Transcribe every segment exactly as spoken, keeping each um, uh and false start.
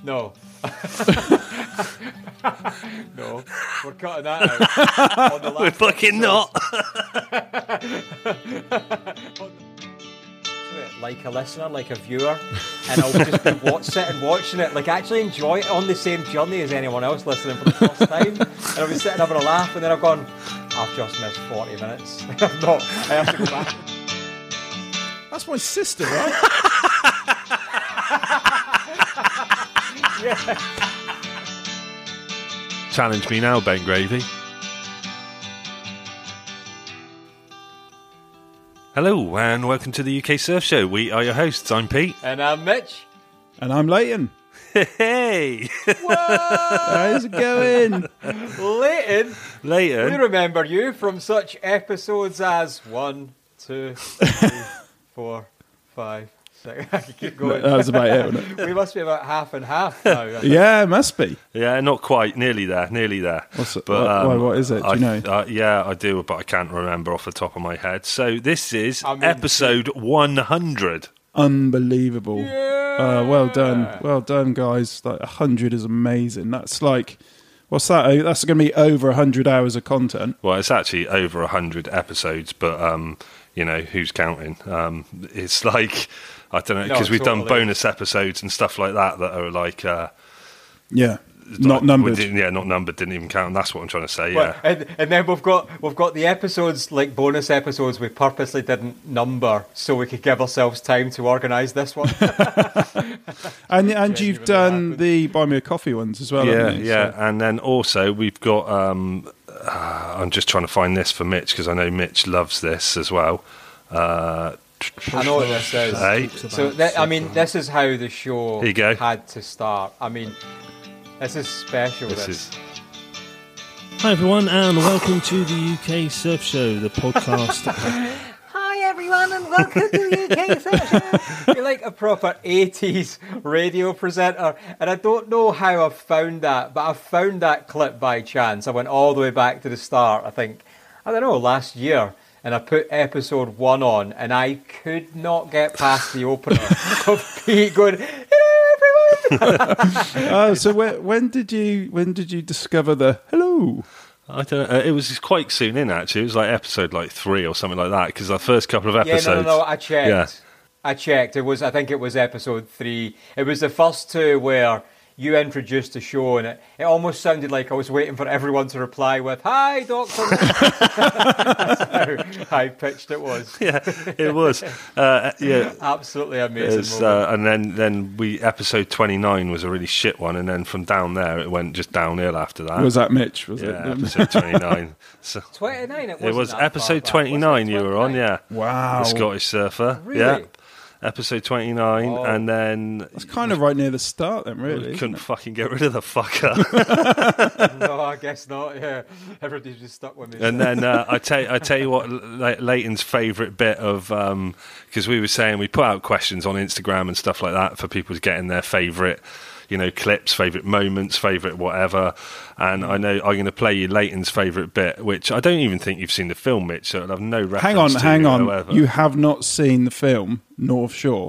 No. No, we're cutting that out. On the last We're fucking not. Like a listener, like a viewer, and I'll just be watch, sitting watching it, like actually enjoy it on the same journey as anyone else listening for the first time. And I'll be sitting having a laugh, and then I've gone, I've just missed forty minutes. I've not, I have to go back. That's my sister, right? Yeah. Challenge me now, Ben Gravy. Hello and welcome to the U K Surf Show. We are your hosts. I'm Pete. And I'm Mitch. And I'm Leighton. Hey! How's it going? Leighton. Leighton. We remember you from such episodes as one, two, three, four, five, six. I can keep going. That was about it, wasn't it? We must be about half and half now. I think. Yeah, it must be. Yeah, not quite. Nearly there. Nearly there. What's it, But, what, um, why, what is it? Do you I, know? Uh, yeah, I do, but I can't remember off the top of my head. So this is I mean, episode one hundred. Unbelievable. Yeah. Uh, well done. Well done, guys. Like one hundred is amazing. That's like, what's that? Oh, that's going to be over one hundred hours of content. Well, it's actually over one hundred episodes, but, um, you know, who's counting? Um, it's like, I don't know, No, because we've done totally. bonus episodes and stuff like that that are like... Uh, Yeah. Not like, numbered. we didn't- Yeah, not numbered, didn't even count. That's what I'm trying to say, Well, yeah. and, and then we've got we've got the episodes, like bonus episodes, we purposely didn't number so we could give ourselves time to organise this one. And and you've Genuinely done happened. the Buy Me a Coffee ones as well, Yeah, haven't you? yeah. So- And then also we've got... Um, uh, I'm just trying to find this for Mitch, because I know Mitch loves this as well. Uh, I know what this is. Hey. So, th- I mean, this is how the show Here you go. had to start. I mean, this is special. this This, is... Hi everyone and welcome to the U K Surf Show, the podcast. Hi everyone and welcome to the U K Surf Show. You're like a proper eighties radio presenter, and I don't know how I found that, but I found that clip by chance. I went all the way back to the start, I think, I don't know, last year, and I put episode one on, and I could not get past the opener of Pete going, hello everyone. Oh, so when, when did you when did you discover the hello? I don't know. It was quite soon in, actually. It was like episode like three or something like that, because the first couple of Yeah, episodes... no, no, no, I checked. Yeah. I checked. It was, I think it was episode three. It was the first two where you introduced the show, and it, it almost sounded like I was waiting for everyone to reply with, hi, Doctor That's how high-pitched it was. Yeah, it was. Uh, yeah. Absolutely amazing It's, moment. uh, and then, then we episode twenty-nine was a really shit one, and then from down there it went just downhill after that. Was that Mitch? Was yeah, it? episode twenty-nine. So twenty-nine, it it wasn't was that far episode back, twenty-nine was it? you were on, yeah. Wow. The Scottish Surfer. Really? Yeah. Episode twenty-nine, Oh. and then It's kind of right near the start then, really. we isn't couldn't it? fucking get rid of the fucker. No, I guess not, yeah. Everybody's just stuck with me. And then uh, I tell I tell you what, Le- Leighton's favourite bit of because we were saying we put out questions on Instagram and stuff like that for people to get in their favourite, you know, clips, favourite moments, favourite whatever. And I know I'm going to play you Leighton's favourite bit, which I don't even think you've seen the film, Mitch, so it'll have no reference. Hang on, to hang you on. whatsoever. You have not seen the film North Shore?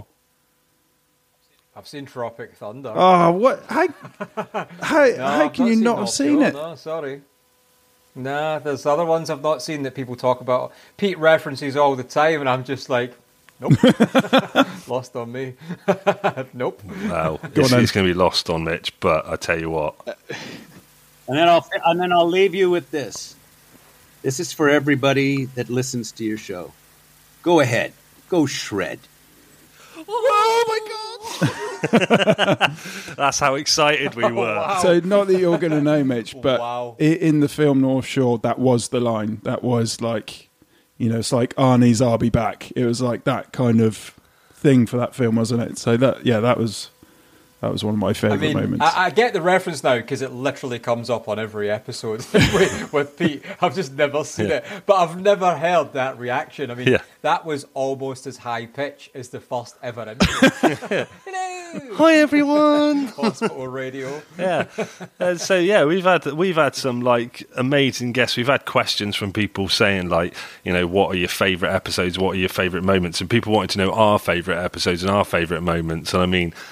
I've seen Tropic Thunder. Oh, what? How, how, No, how I've can you not have North seen Shore, it? No, sorry. Nah, there's other ones I've not seen that people talk about. Pete references all the time, and I'm just like, nope. Lost on me. Nope. Well, Go it's, on then. it's going to be lost on Mitch, but I tell you what. And then I'll and then I'll leave you with this. This is for everybody that listens to your show. Go ahead, go shred. Oh my god! That's how excited we were. Wow. So not that you're going to know, Mitch, but Wow. i- in the film North Shore, that was the line. That was like, you know, it's like Arnie's "I'll be back." It was like that kind of thing for that film, wasn't it? So that, yeah, that was that was one of my I favourite mean, moments. I, I get the reference now because it literally comes up on every episode with, with Pete. I've just never seen Yeah. it, but I've never heard that reaction. I mean, Yeah. that was almost as high pitch as the first ever intro. Hello, Hi everyone. hospital radio. Yeah. Uh, so yeah, we've had we've had some like amazing guests. We've had questions from people saying like, you know, what are your favourite episodes? What are your favourite moments? And people wanted to know our favourite episodes and our favourite moments. And I mean,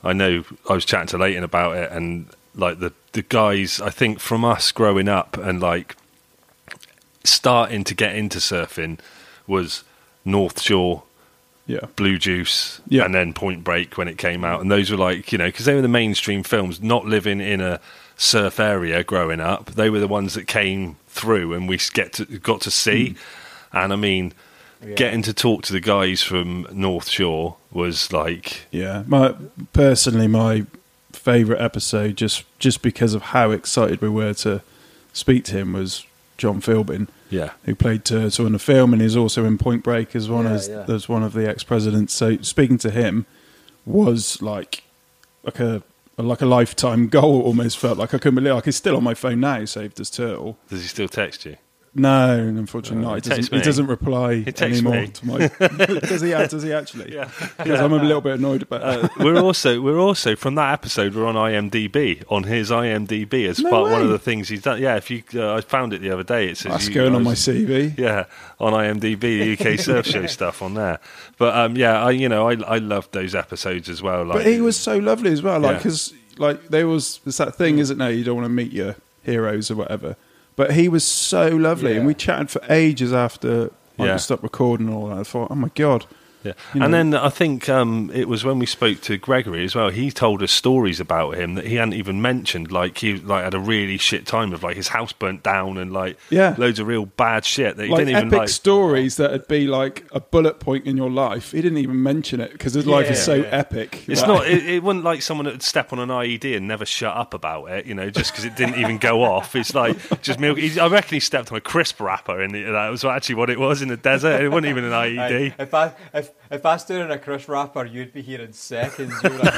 I know I was chatting to Leighton about it, and like the the guys, I think from us growing up and like starting to get into surfing was North Shore, Yeah. Blue Juice, Yeah. and then Point Break when it came out. And those were like, you know, because they were the mainstream films, not living in a surf area growing up. They were the ones that came through and we get to, got to see. Mm. And I mean, yeah. getting to talk to the guys from North Shore was like... Yeah, my personally, my favourite episode, just, just because of how excited we were to speak to him, was John Philbin. Yeah, who played Turtle in the film, and is also in Point Break as one yeah, as yeah. as one of the ex-presidents. So speaking to him was like like a like a lifetime goal. Almost felt like I couldn't believe. Like, he's still on my phone now, saved as Turtle. Does he still text you? No, unfortunately uh, not. He he doesn't, he doesn't reply he anymore me. to my. does he? Does he actually? Yeah, because I'm a little bit annoyed about. Uh, we're also we're also from that episode. We're on IMDb, on his IMDb as No part way. one of the things he's done. Yeah, if you, uh, I found it the other day. It says That's you, going I on my was- C V. Yeah, on IMDb, the U K Surf Show stuff on there. But um, yeah, I you know I I loved those episodes as well. Like, But he was so lovely as well. Like, Yeah. because like there was it's that thing, isn't there? You don't want to meet your heroes or whatever. But he was so lovely, Yeah. and we chatted for ages after like, Yeah. we stopped recording and all that. I thought, oh my god. Yeah. You And know. then I think um, it was when we spoke to Gregory as well. He told us stories about him that he hadn't even mentioned. Like he like had a really shit time of like his house burnt down and like Yeah. loads of real bad shit that he Like didn't even epic like. stories that would be like a bullet point in your life. He didn't even mention it because his life is Yeah, so yeah. epic. It's Like- not. It, it wasn't like someone that would step on an I E D and never shut up about it. You know, just because it didn't even go off. It's like just milk. He, I reckon he stepped on a crisp wrapper, and it, that was actually what it was in the desert. It wasn't even an I E D. Aye, If I if if I stood in a crush wrapper, you'd be here in seconds. You would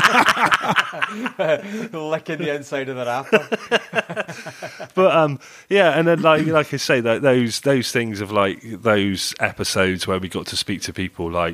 have licking the inside of the wrapper. But um, yeah, and then like like I say, that those those things of like those episodes where we got to speak to people like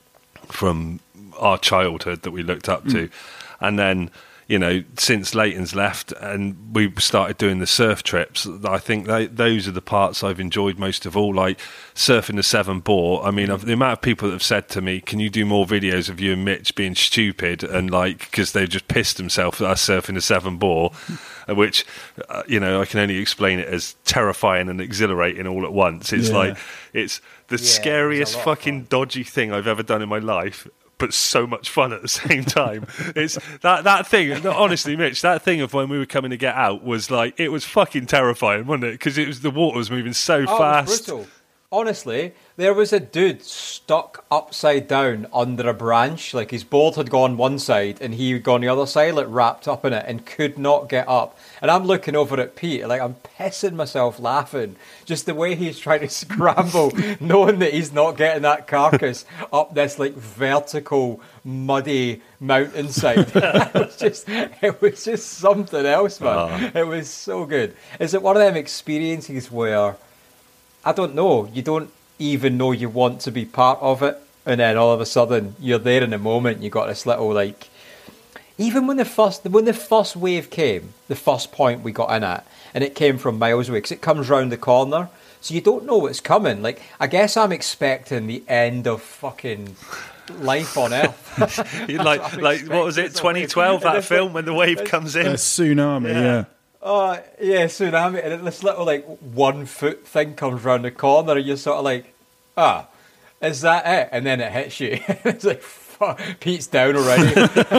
from our childhood that we looked up to, and then you know since Leighton's left and we started doing the surf trips, I think they, those are the parts I've enjoyed most of all. Like surfing the Seven Bore. I mean, I've, the amount of people that have said to me, "Can you do more videos of you and Mitch being stupid?" and like because they've just pissed themselves at us surfing the Seven Bore. Which, uh, you know, I can only explain it as terrifying and exhilarating all at once. It's Yeah. like, it's the Yeah, it was scariest a lot of fucking dodgy thing I've ever done in my life, but so much fun at the same time. It's that, that thing, honestly, Mitch, that thing of when we were coming to get out was like, it was fucking terrifying, wasn't it? Because it was, the water was moving so Oh, it was fast. brutal. Honestly, there was a dude stuck upside down under a branch. Like his board had gone one side and he had gone the other side, like wrapped up in it, and could not get up. And I'm looking over at Pete, like I'm pissing myself laughing. Just the way he's trying to scramble, knowing that he's not getting that carcass up this like vertical, muddy mountainside. it was just, it was just something else, man. Oh. It was so good. Is it one of them experiences where, I don't know, you don't even know you want to be part of it, and then all of a sudden you're there in the moment. You got this little like, even when the first when the first wave came, the first point we got in at, and it came from miles away because it comes round the corner, so you don't know what's coming. Like, I guess I'm expecting the end of fucking life on Earth. You're like, I'm like what was it, expecting twenty twelve, something. that film when the wave comes a in? tsunami. Yeah. Oh, yeah, tsunami. And this little, like, one foot thing comes round the corner, and you're sort of like, ah, is that it? And then it hits you. It's like, fuck, Pete's down already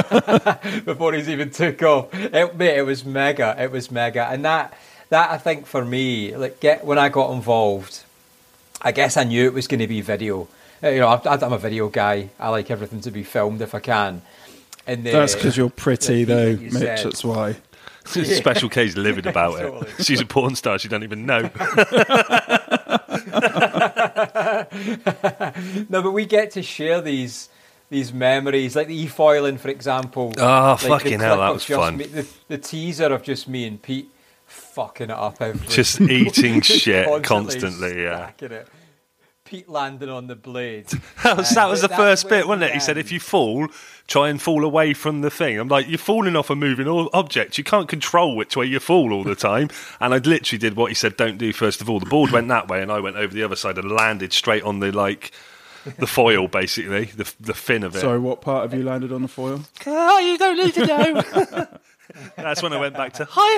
before he's even took off. It, mate, it was mega. It was mega. And that, that I think, for me, like, get when I got involved, I guess I knew it was going to be video. You know, I, I'm a video guy. I like everything to be filmed if I can. And the, That's because you're pretty, the though, thing Mitch. you said- That's why. Special K's livid about Totally. it. She's a porn star, she don't even know. No, but we get to share these these memories, like the e-foiling, for example. Oh, Like the fucking hell, clip that of was just fun. Me, the, the teaser of just me and Pete fucking it up every Just eating shit constantly constantly, yeah. stacking it. Pete landing on the blade. That was, that was the That's first where bit, wasn't it? He said, began. if you fall, try and fall away from the thing. I'm like, you're falling off a moving o- object. You can't control which way you fall all the time. And I literally did what he said, don't do first of all. The board went that way, and I went over the other side and landed straight on the, like, the foil, basically, the the fin of it. Sorry, what part have you landed on the foil? Oh, you don't need to know. That's when I went back to, hi,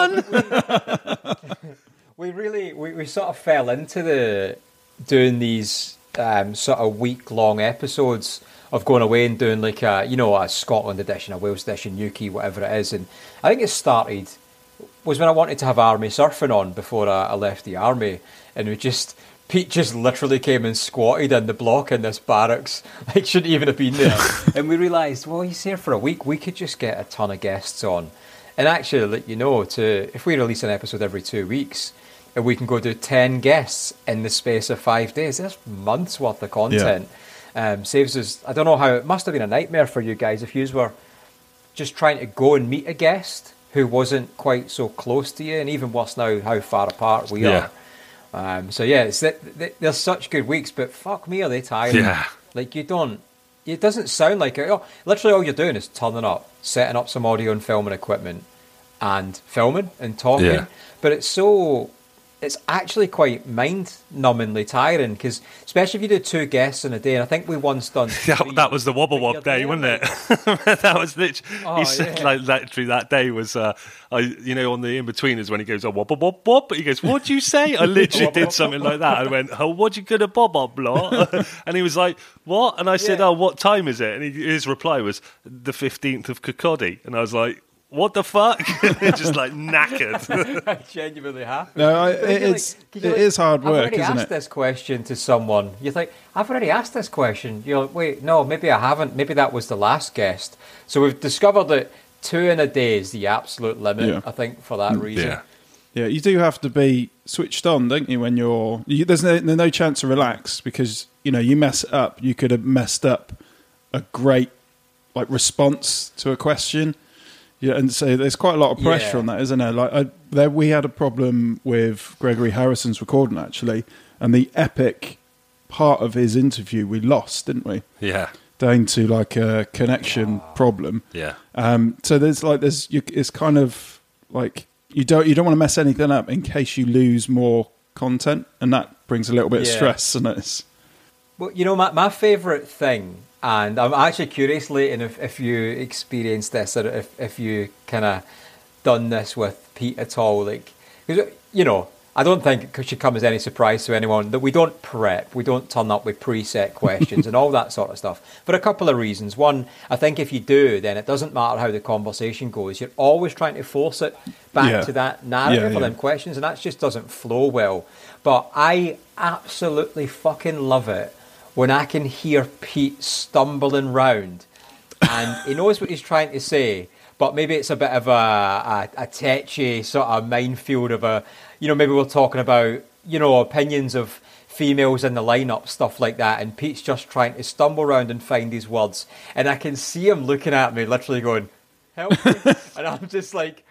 everyone. We really, we, we sort of fell into the doing these um, sort of week-long episodes of going away and doing like a, you know, a Scotland edition, a Wales edition, U K, whatever it is. And I think it started, was when I wanted to have Army Surfing on before I, I left the Army. And we just, Pete just literally came and squatted in the block in this barracks. Like, shouldn't even have been there. And we realised, well, he's here for a week. We could just get a ton of guests on. And actually, let you know, to if we release an episode every two weeks, and we can go do ten guests in the space of five days, that's months worth of content. Yeah. Um, saves us, I don't know how, it must have been a nightmare for you guys if you were just trying to go and meet a guest who wasn't quite so close to you, and even worse now, how far apart we Yeah. are. Um, so yeah, it's that there's such good weeks, but fuck me, are they tiring? Yeah. Like, you don't, it doesn't sound like it. Oh, literally all you're doing is turning up, setting up some audio and filming equipment, and filming and talking. Yeah. But it's so, it's actually quite mind-numbingly tiring, because especially if you do two guests in a day, and I think we once done Yeah, three, that was the Wobble but you're Wob day, there, wasn't it? like- That was literally. Oh, he said yeah. like literally that day was, uh, I you know, on the in betweeners when he goes, oh, wobble wob wob, but he goes, what'd you say? I literally did something like that. I went, oh, what'd you gonna bob up, blah? And he was like, what? And I said, Yeah. oh, what time is it? And he, his reply was the fifteenth of Kirkcaldy, and I was like, what the fuck? Just like knackered. I genuinely happy. No, I, But you're it's like- 'cause it you're like, is hard I've work, already isn't asked it? this question to someone. You think, I've already asked this question. You're like, wait, no, maybe I haven't. Maybe that was the last guest. So we've discovered that two in a day is the absolute limit, Yeah. I think, for that reason. Yeah. Yeah, you do have to be switched on, don't you? When you're, you, there's no, there's no chance to relax, because you know you mess it up. You could have messed up a great like response to a question. Yeah, and so there's quite a lot of pressure Yeah. on that, isn't there? Like, I, there we had a problem with Gregory Harrison's recording actually, and the epic part of his interview we lost, didn't we? Yeah. Down to like a connection problem. Yeah. Um, so there's like there's you, it's kind of like you don't you don't want to mess anything up in case you lose more content, and that brings a little bit of Yeah. stress, and it's Well, you know, my, my favourite thing, and I'm actually curious, Leighton, if, if you experienced this, or if, if you kind of done this with Pete at all. Like, 'cause, you know, I don't think it should come as any surprise to anyone that we don't prep, we don't turn up with preset questions and all that sort of stuff, for a couple of reasons. One, I think if you do, then it doesn't matter how the conversation goes. You're always trying to force it back Yeah. to that narrative Yeah, or yeah. them questions, and that just doesn't flow well. But I absolutely fucking love it when I can hear Pete stumbling round and he knows what he's trying to say, but maybe it's a bit of a, a, a tetchy sort of minefield of a, you know, maybe we're talking about, you know, opinions of females in the lineup, stuff like that, and Pete's just trying to stumble around and find his words, and I can see him looking at me, literally going, help me, and I'm just like,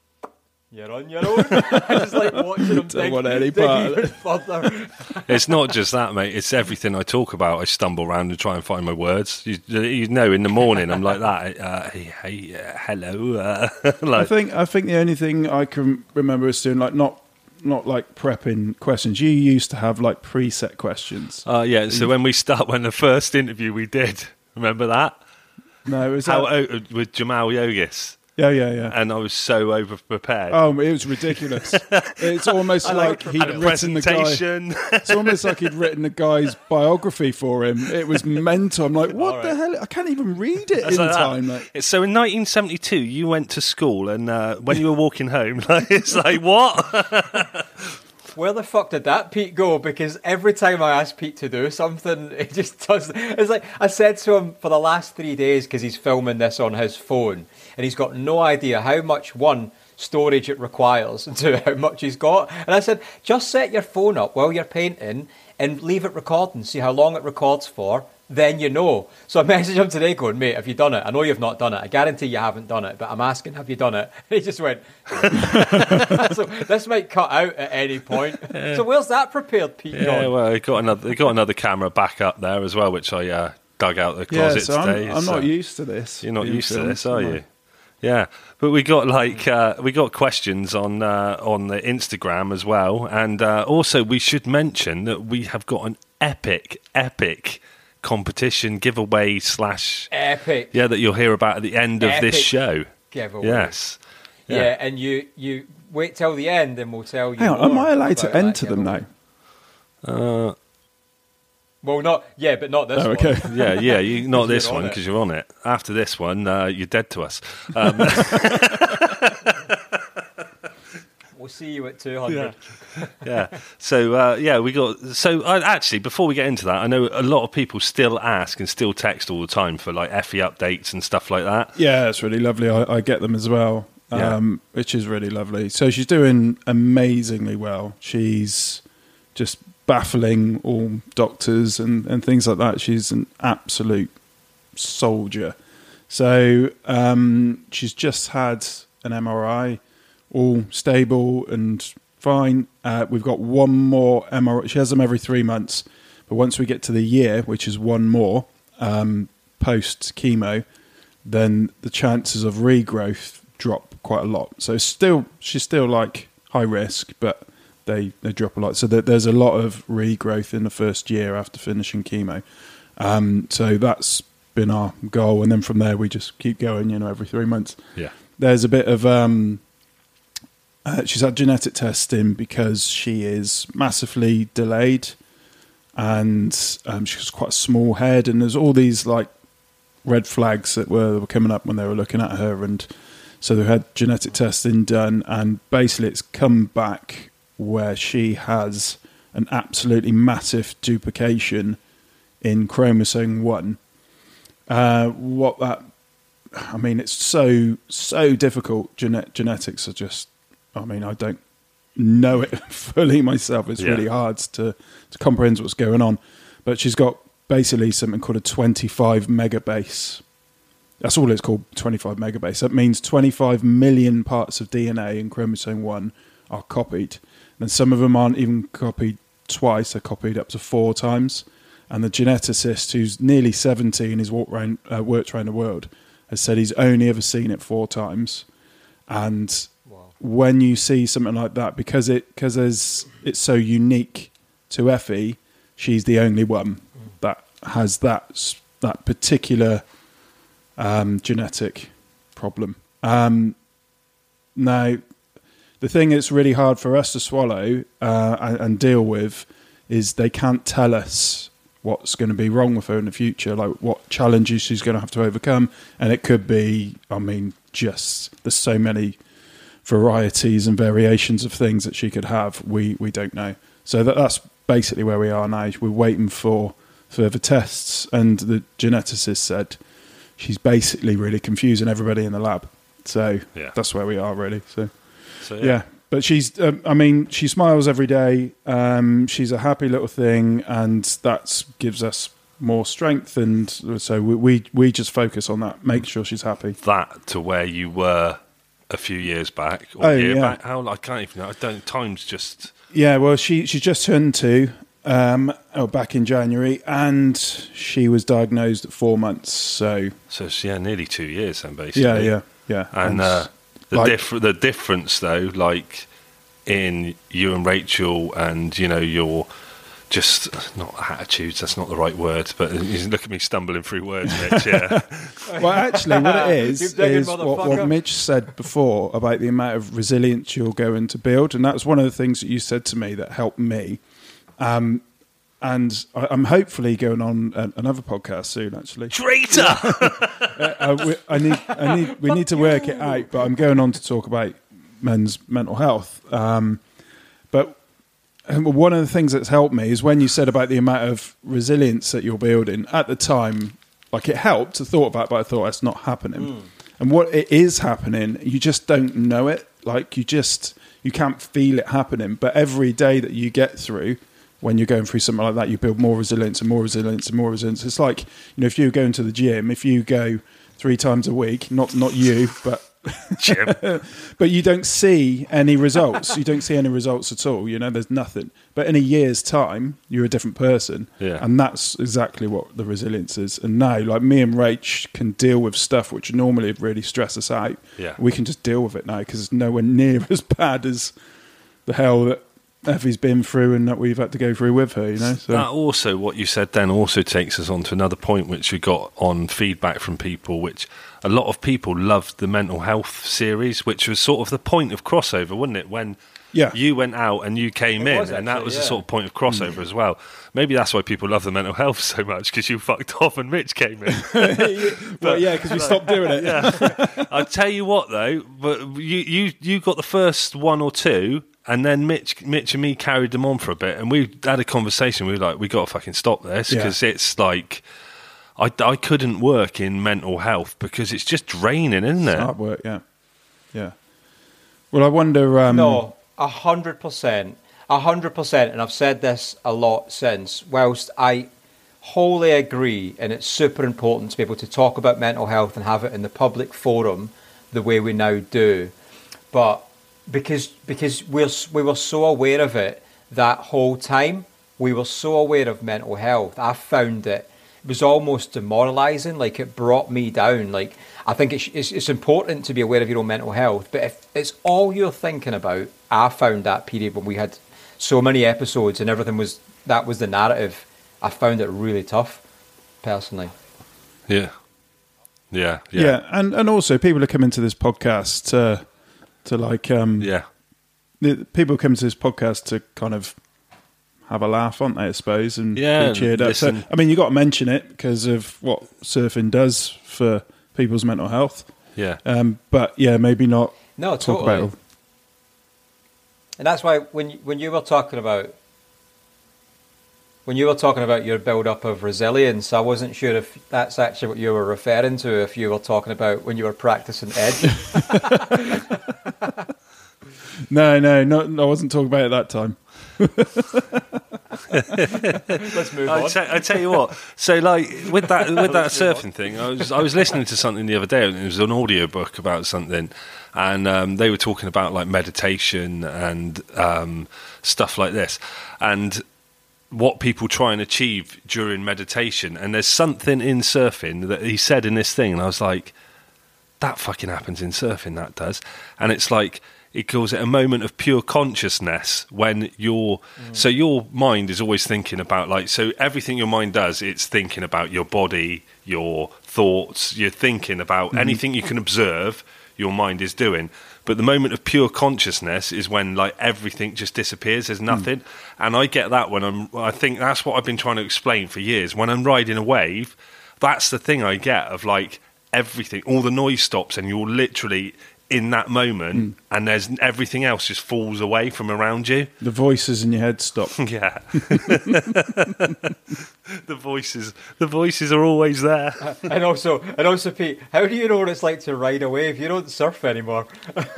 you're on your own. I just like watching him Don't dig, want any dig part of even it. further. It's not just that, mate. It's everything I talk about. I stumble around and try and find my words. You, you know, in the morning, I'm like that. Uh, hey, hey uh, hello. Uh, I like, think I think the only thing I can remember is doing like not not like prepping questions. You used to have like preset questions. uh, yeah. So when we start, when the first interview we did, remember that? No, it was How, that, uh, with Jamal Yogis, yeah, yeah, yeah. and I was so over prepared. Oh, it was ridiculous. It's almost like he'd and a written the guy. presentation. It's almost like he'd written the guy's biography for him. It was mental. I'm like, what All the right. hell? I can't even read it It's in like that. time. Like, It's- So in nineteen seventy-two, you went to school, and uh, when you were walking home, like, it's like, what? Where the fuck did that Pete go? Because every time I ask Pete to do something, it just does. It's like I said to him for the last three days because he's filming this on his phone and he's got no idea how much, one, storage it requires and two, how much he's got. And I said, just set your phone up while you're painting and leave it recording, see how long it records for. Then you know. So I messaged him today going, mate, have you done it? I know you've not done it. I guarantee you haven't done it, but I'm asking, have you done it? And he just went, so this might cut out at any point. So where's that prepared, Pete? Yeah, gone? well, they got another, they got another camera back up there as well, which I uh, dug out the yeah, closet so today. I'm, I'm so not used to this. You're not being used to filmed, this, are am I? you? Yeah, but we got like uh, we got questions on uh, on the Instagram as well, and uh, also we should mention that we have got an epic, epic competition giveaway slash Epic. yeah that you'll hear about at the end of Epic this show. Giveaway. Yes. Yeah. Yeah. and you you wait till the end, and we'll tell you. Hang on, am more I allowed about to that enter them giveaway. now? Uh, Well, not yeah, but not this Oh, one. okay. yeah, yeah. You, not 'Cause this you're on one it. because you're on it. After this one, uh, you're dead to us. Um, We'll see you at two hundred. yeah. So uh, yeah, we got. So uh, actually, before we get into that, I know a lot of people still ask and still text all the time for like Effie updates and stuff like that. Yeah, it's really lovely. I, I get them as well, um, Yeah. which is really lovely. So she's doing amazingly well. She's just baffling all doctors and, and things like that. She's an absolute soldier. So um, she's just had an M R I, all stable and fine. Uh, we've got one more M R I. She has them every three months. But once we get to the year, which is one more um, post chemo, then the chances of regrowth drop quite a lot. So still, she's still like high risk, but they, they drop a lot. So that there's a lot of regrowth in the first year after finishing chemo. Um, so that's been our goal. And then from there, we just keep going, you know, every three months. Yeah. There's a bit of... Um, uh, she's had genetic testing because she is massively delayed and um, she has quite a small head. And there's all these like red flags that were, were coming up when they were looking at her. And so they had genetic testing done. And basically it's come back where she has an absolutely massive duplication in chromosome one. Uh, what that, I mean, it's so, so difficult. Gene- genetics are just, I mean, I don't know it fully myself. It's Yeah. really hard to, to comprehend what's going on. But she's got basically something called a twenty-five megabase. That's all it's called, twenty-five megabase. That means twenty-five million parts of D N A in chromosome one are copied. And some of them aren't even copied twice, they're copied up to four times. And the geneticist, who's nearly seventy and has walked around, uh, worked around the world, has said he's only ever seen it four times. And Wow. when you see something like that, because it because there's it's so unique to Effie, she's the only one that has that s- that particular um, genetic problem. Um, now, the thing that's really hard for us to swallow uh, and, and deal with is they can't tell us what's going to be wrong with her in the future, like what challenges she's going to have to overcome. And it could be, I mean, just there's so many varieties and variations of things that she could have. We we don't know. So that, that's basically where we are now. We're waiting for further tests, and the geneticist said she's basically really confusing everybody in the lab. So Yeah. that's where we are, really. So So yeah, but she's, um, I mean, she smiles every day. Um, she's a happy little thing, and that gives us more strength. And so we, we, we just focus on that, make sure she's happy. that to where you were a few years back or Oh, a year yeah. back. How I can't even know. I don't. Time's just Yeah, well, she, she just turned two um, oh, back in January, and she was diagnosed at four months. So so it's, yeah, nearly two years then basically. yeah, yeah, yeah. And uh, the like- diff- the difference though, like in you and Rachel, and you know your just not attitudes. That's not the right word, but you look at me stumbling through words, Mitch. Yeah, Well, actually, what it is Keep digging, is what, what motherfucker. Mitch said before about the amount of resilience you're going to build, and that's one of the things that you said to me that helped me. Um, and I, I'm hopefully going on a, another podcast soon. Actually, traitor. uh, we, I need, I need, we need to work it out. But I'm going on to talk about men's mental health. Um, but and one of the things that's helped me is when you said about the amount of resilience that you're building. At the time, like it helped. I thought about it, but I thought that's not happening. And what it is happening, you just don't know it. Like you just, you can't feel it happening. But every day that you get through, when you're going through something like that, you build more resilience and more resilience and more resilience. It's like, you know, if you're going to the gym, if you go three times a week, not not you, but Jim. but you don't see any results. You don't see any results at all. You know, there's nothing. But in a year's time, you're a different person. Yeah. And that's exactly what the resilience is. And now, like me and Rach can deal with stuff which normally would really stress us out. Yeah. We can just deal with it now because it's nowhere near as bad as the hell that Effie's been through and that we've had to go through with her, you know. So that also, what you said then also takes us on to another point which we got on feedback from people, which a lot of people loved the mental health series, which was sort of the point of crossover, wasn't it? When yeah. you went out and you came It in, was and that actually, was yeah. the sort of point of crossover mm. as well. Maybe that's why people love the mental health so much, because you fucked off and Rich came in. Well, yeah, because we stopped doing it. Yeah. I'll tell you what, though, but you, you, you got the first one or two, and then Mitch, Mitch and me carried them on for a bit, and we had a conversation. We were like, we got to fucking stop this, because yeah. it's like, I, I couldn't work in mental health because it's just draining, isn't it? It's hard work, yeah. Yeah. Well, I wonder... Um, no, a hundred percent. A hundred percent, and I've said this a lot since, whilst I wholly agree, and it's super important to be able to talk about mental health and have it in the public forum the way we now do, but because because we're, we were so aware of it that whole time, we were so aware of mental health, I found it, it was almost demoralising, like it brought me down. Like, I think it's, it's, it's important to be aware of your own mental health, but if it's all you're thinking about, I found that period when we had so many episodes and everything was, that was the narrative, I found it really tough, personally. Yeah. Yeah. Yeah. Yeah. And, and also people are coming to this podcast to, to like, um, yeah. The, people come to this podcast to kind of have a laugh, aren't they, I suppose, and yeah, be cheered up. So, I mean, you got to mention it because of what surfing does for people's mental health. Yeah. Um, but yeah, maybe not no, talk totally. about it. And that's why when when you were talking about when you were talking about your build-up of resilience, I wasn't sure if that's actually what you were referring to, if you were talking about when you were practicing Edge. no, no, no, I wasn't talking about it that time. Let's move on. I tell, I tell you what. So, like with that with that surfing thing, I was I was listening to something the other day, and it was an audio book about something, and um, they were talking about like meditation and um, stuff like this, and what people try and achieve during meditation. And there's something in surfing that he said in this thing, and I was like, that fucking happens in surfing. That does, and it's like. He calls it a moment of pure consciousness when you're... Mm. So your mind is always thinking about, like... So everything your mind does, it's thinking about your body, your thoughts. You're thinking about mm-hmm. anything you can observe, your mind is doing. But the moment of pure consciousness is when, like, everything just disappears. There's nothing. Mm. And I get that when I'm... I think that's what I've been trying to explain for years. When I'm riding a wave, that's the thing I get of, like, everything. All the noise stops and you're literally... in that moment, mm. and there's everything else just falls away from around you. The voices in your head stop. Yeah. the voices the voices are always there. Uh, and also and also Pete, how do you know what it's like to ride a wave? You don't surf anymore.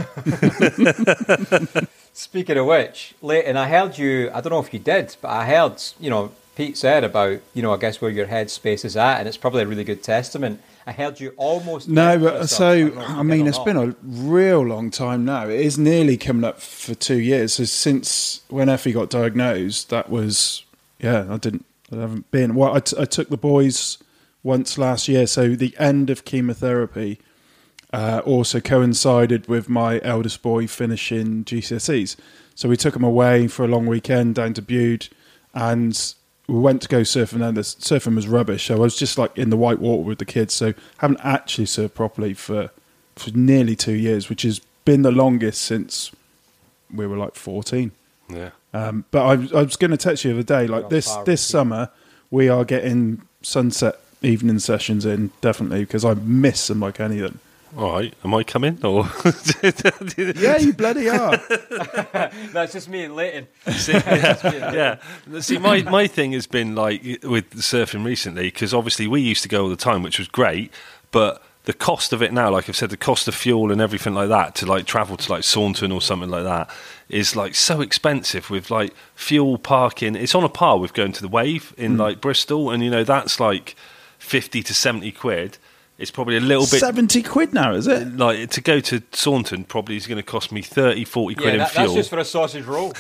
Speaking of which, Leighton, I heard you, I don't know if you did, but I heard, you know, Pete said about, you know, I guess where your headspace is at, and it's probably a really good testament. I heard you almost... No, but so, I, I mean, it's been a real long time now. It is nearly coming up for two years. So since when Effie got diagnosed, that was, yeah, I didn't, I haven't been... Well, I, t- I took the boys once last year, so the end of chemotherapy uh, also coincided with my eldest boy finishing G C S Es. So we took him away for a long weekend down to Bude, and... we went to go surfing, and the surfing was rubbish. So I was just like in the white water with the kids. So haven't actually surfed properly for for nearly two years, which has been the longest since we were like fourteen. Yeah. Um, but I, I was going to text you the other day, like this this summer, we are getting sunset evening sessions in, definitely, because I miss them like anything. All right, am I coming? Or yeah, you bloody are. That's just me and Leighton. See, yeah, yeah. See, my, my thing has been like with surfing recently, because obviously we used to go all the time, which was great, but the cost of it now, like I've said, the cost of fuel and everything like that to like travel to like Saunton or something like that is like so expensive with like fuel, parking. It's on a par with going to the Wave in mm. like Bristol, and you know that's like fifty to seventy quid. It's probably a little bit... seventy quid now, is it? Like, to go to Saunton probably is going to cost me thirty, forty quid yeah, that, in fuel. That's just for a sausage roll.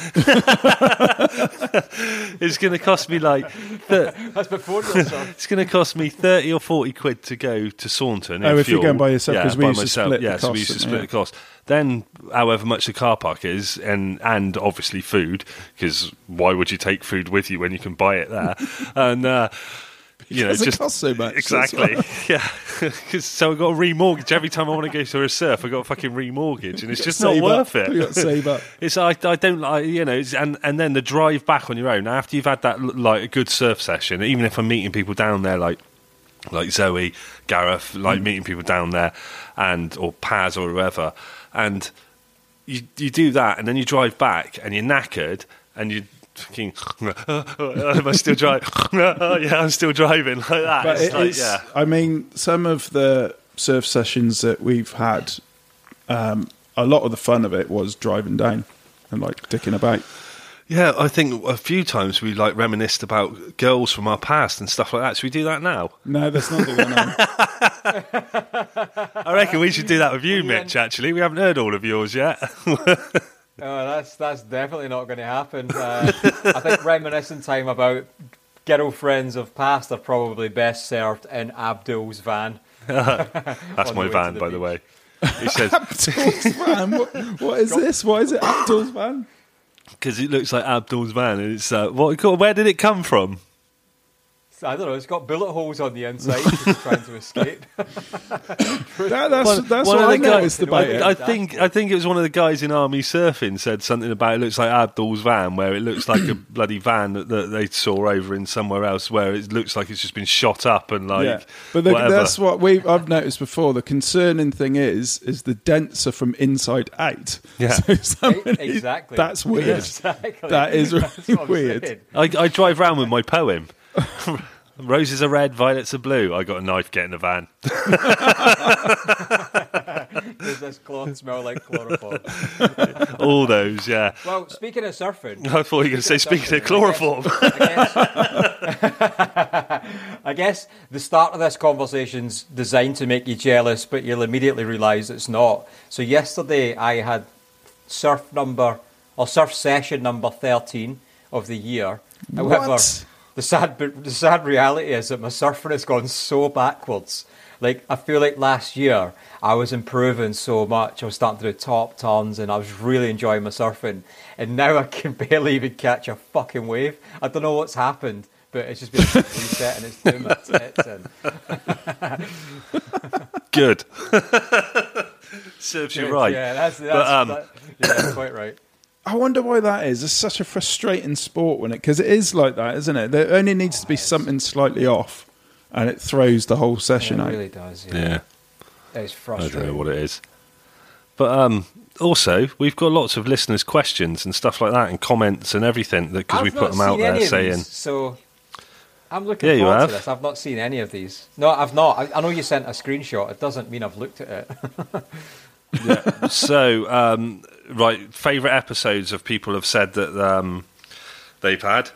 It's going to cost me like... Th- that's before the sauce. It's going to cost me thirty or forty quid to go to Saunton in Oh, if fuel. you're going by yourself, because yeah, we by used myself. to split yeah, the cost. so we used to split yeah. the cost. then however much the car park is, and and obviously food, because why would you take food with you when you can buy it there? and uh, you know, Because it just costs so much, exactly, that's yeah. 'Cause, so I got to remortgage every time I want to go to a surf. I got to fucking remortgage, and it's just not Save worth up. it. You got to save up. It's I, I don't like, you know, it's, and and then the drive back on your own after you've had that like a good surf session. Even if I'm meeting people down there, like like Zoe, Gareth, like mm. meeting people down there, and or Paz or whoever, and you you do that, and then you drive back, and you're knackered, and you. Fucking, am I still driving? Yeah, I'm still driving like that. But it's it like, is, yeah. I mean, some of the surf sessions that we've had, um, a lot of the fun of it was driving down and like dicking about. Yeah, I think a few times we like reminisced about girls from our past and stuff like that. Should we do that now? No, that's not going on. I reckon we should do that with you, Mitch. Actually, we haven't heard all of yours yet. Oh, that's that's definitely not going to happen. Uh, I think reminiscing time about girlfriends of past are probably best served in Abdul's van. That's my van, by beach. the way. He says, Abdul's van? What, what is this? Why is it Abdul's van? Because it looks like Abdul's van. And it's uh, what? Where did it come from? I don't know. It's got bullet holes on the inside. It's trying to escape. that, that's one, that's one what of I the noticed guys, about I, it. I think I think it was one of the guys in Army Surfing said something about it looks like Abdul's van, where it looks like a bloody van that, that they saw over in somewhere else, where it looks like it's just been shot up and like. Yeah. But the, whatever. that's what we I've noticed before. The concerning thing is, is the dents are from inside out. Yeah, so somebody, exactly. That's weird. Exactly. That is really weird. I, I drive around with my poem. Roses are red, violets are blue. I got a knife, get in the van. Does this cloth smell like chloroform? All those, yeah. Well, speaking of surfing... I thought you were going to say, speaking of chloroform. I guess, I guess the start of this conversation's designed to make you jealous, but you'll immediately realise it's not. So yesterday I had surf number, or surf session number thirteen of the year. However, What? The sad, the sad reality is that my surfing has gone so backwards. Like, I feel like last year I was improving so much. I was starting to do top turns and I was really enjoying my surfing. And now I can barely even catch a fucking wave. I don't know what's happened, but it's just been reset and it's doing my tits in. Good. Serves you right. Yeah, that's, that's, but, um, that, yeah, that's quite right. I wonder why that is. It's such a frustrating sport when it, because it is like that, isn't it? There only needs to be something slightly off, and it throws the whole session Yeah, it out. really does. Yeah, yeah. It's I frustrating. don't know what it is. But um, also, we've got lots of listeners' questions and stuff like that, and comments and everything, because we I've put not them out seen any there of saying... these, so I'm looking Yeah, you forward have. to this. I've not seen any of these. No, I've not. I, I know you sent a screenshot. It doesn't mean I've looked at it. Yeah. So, um, right, favourite episodes of people have said that um, they've had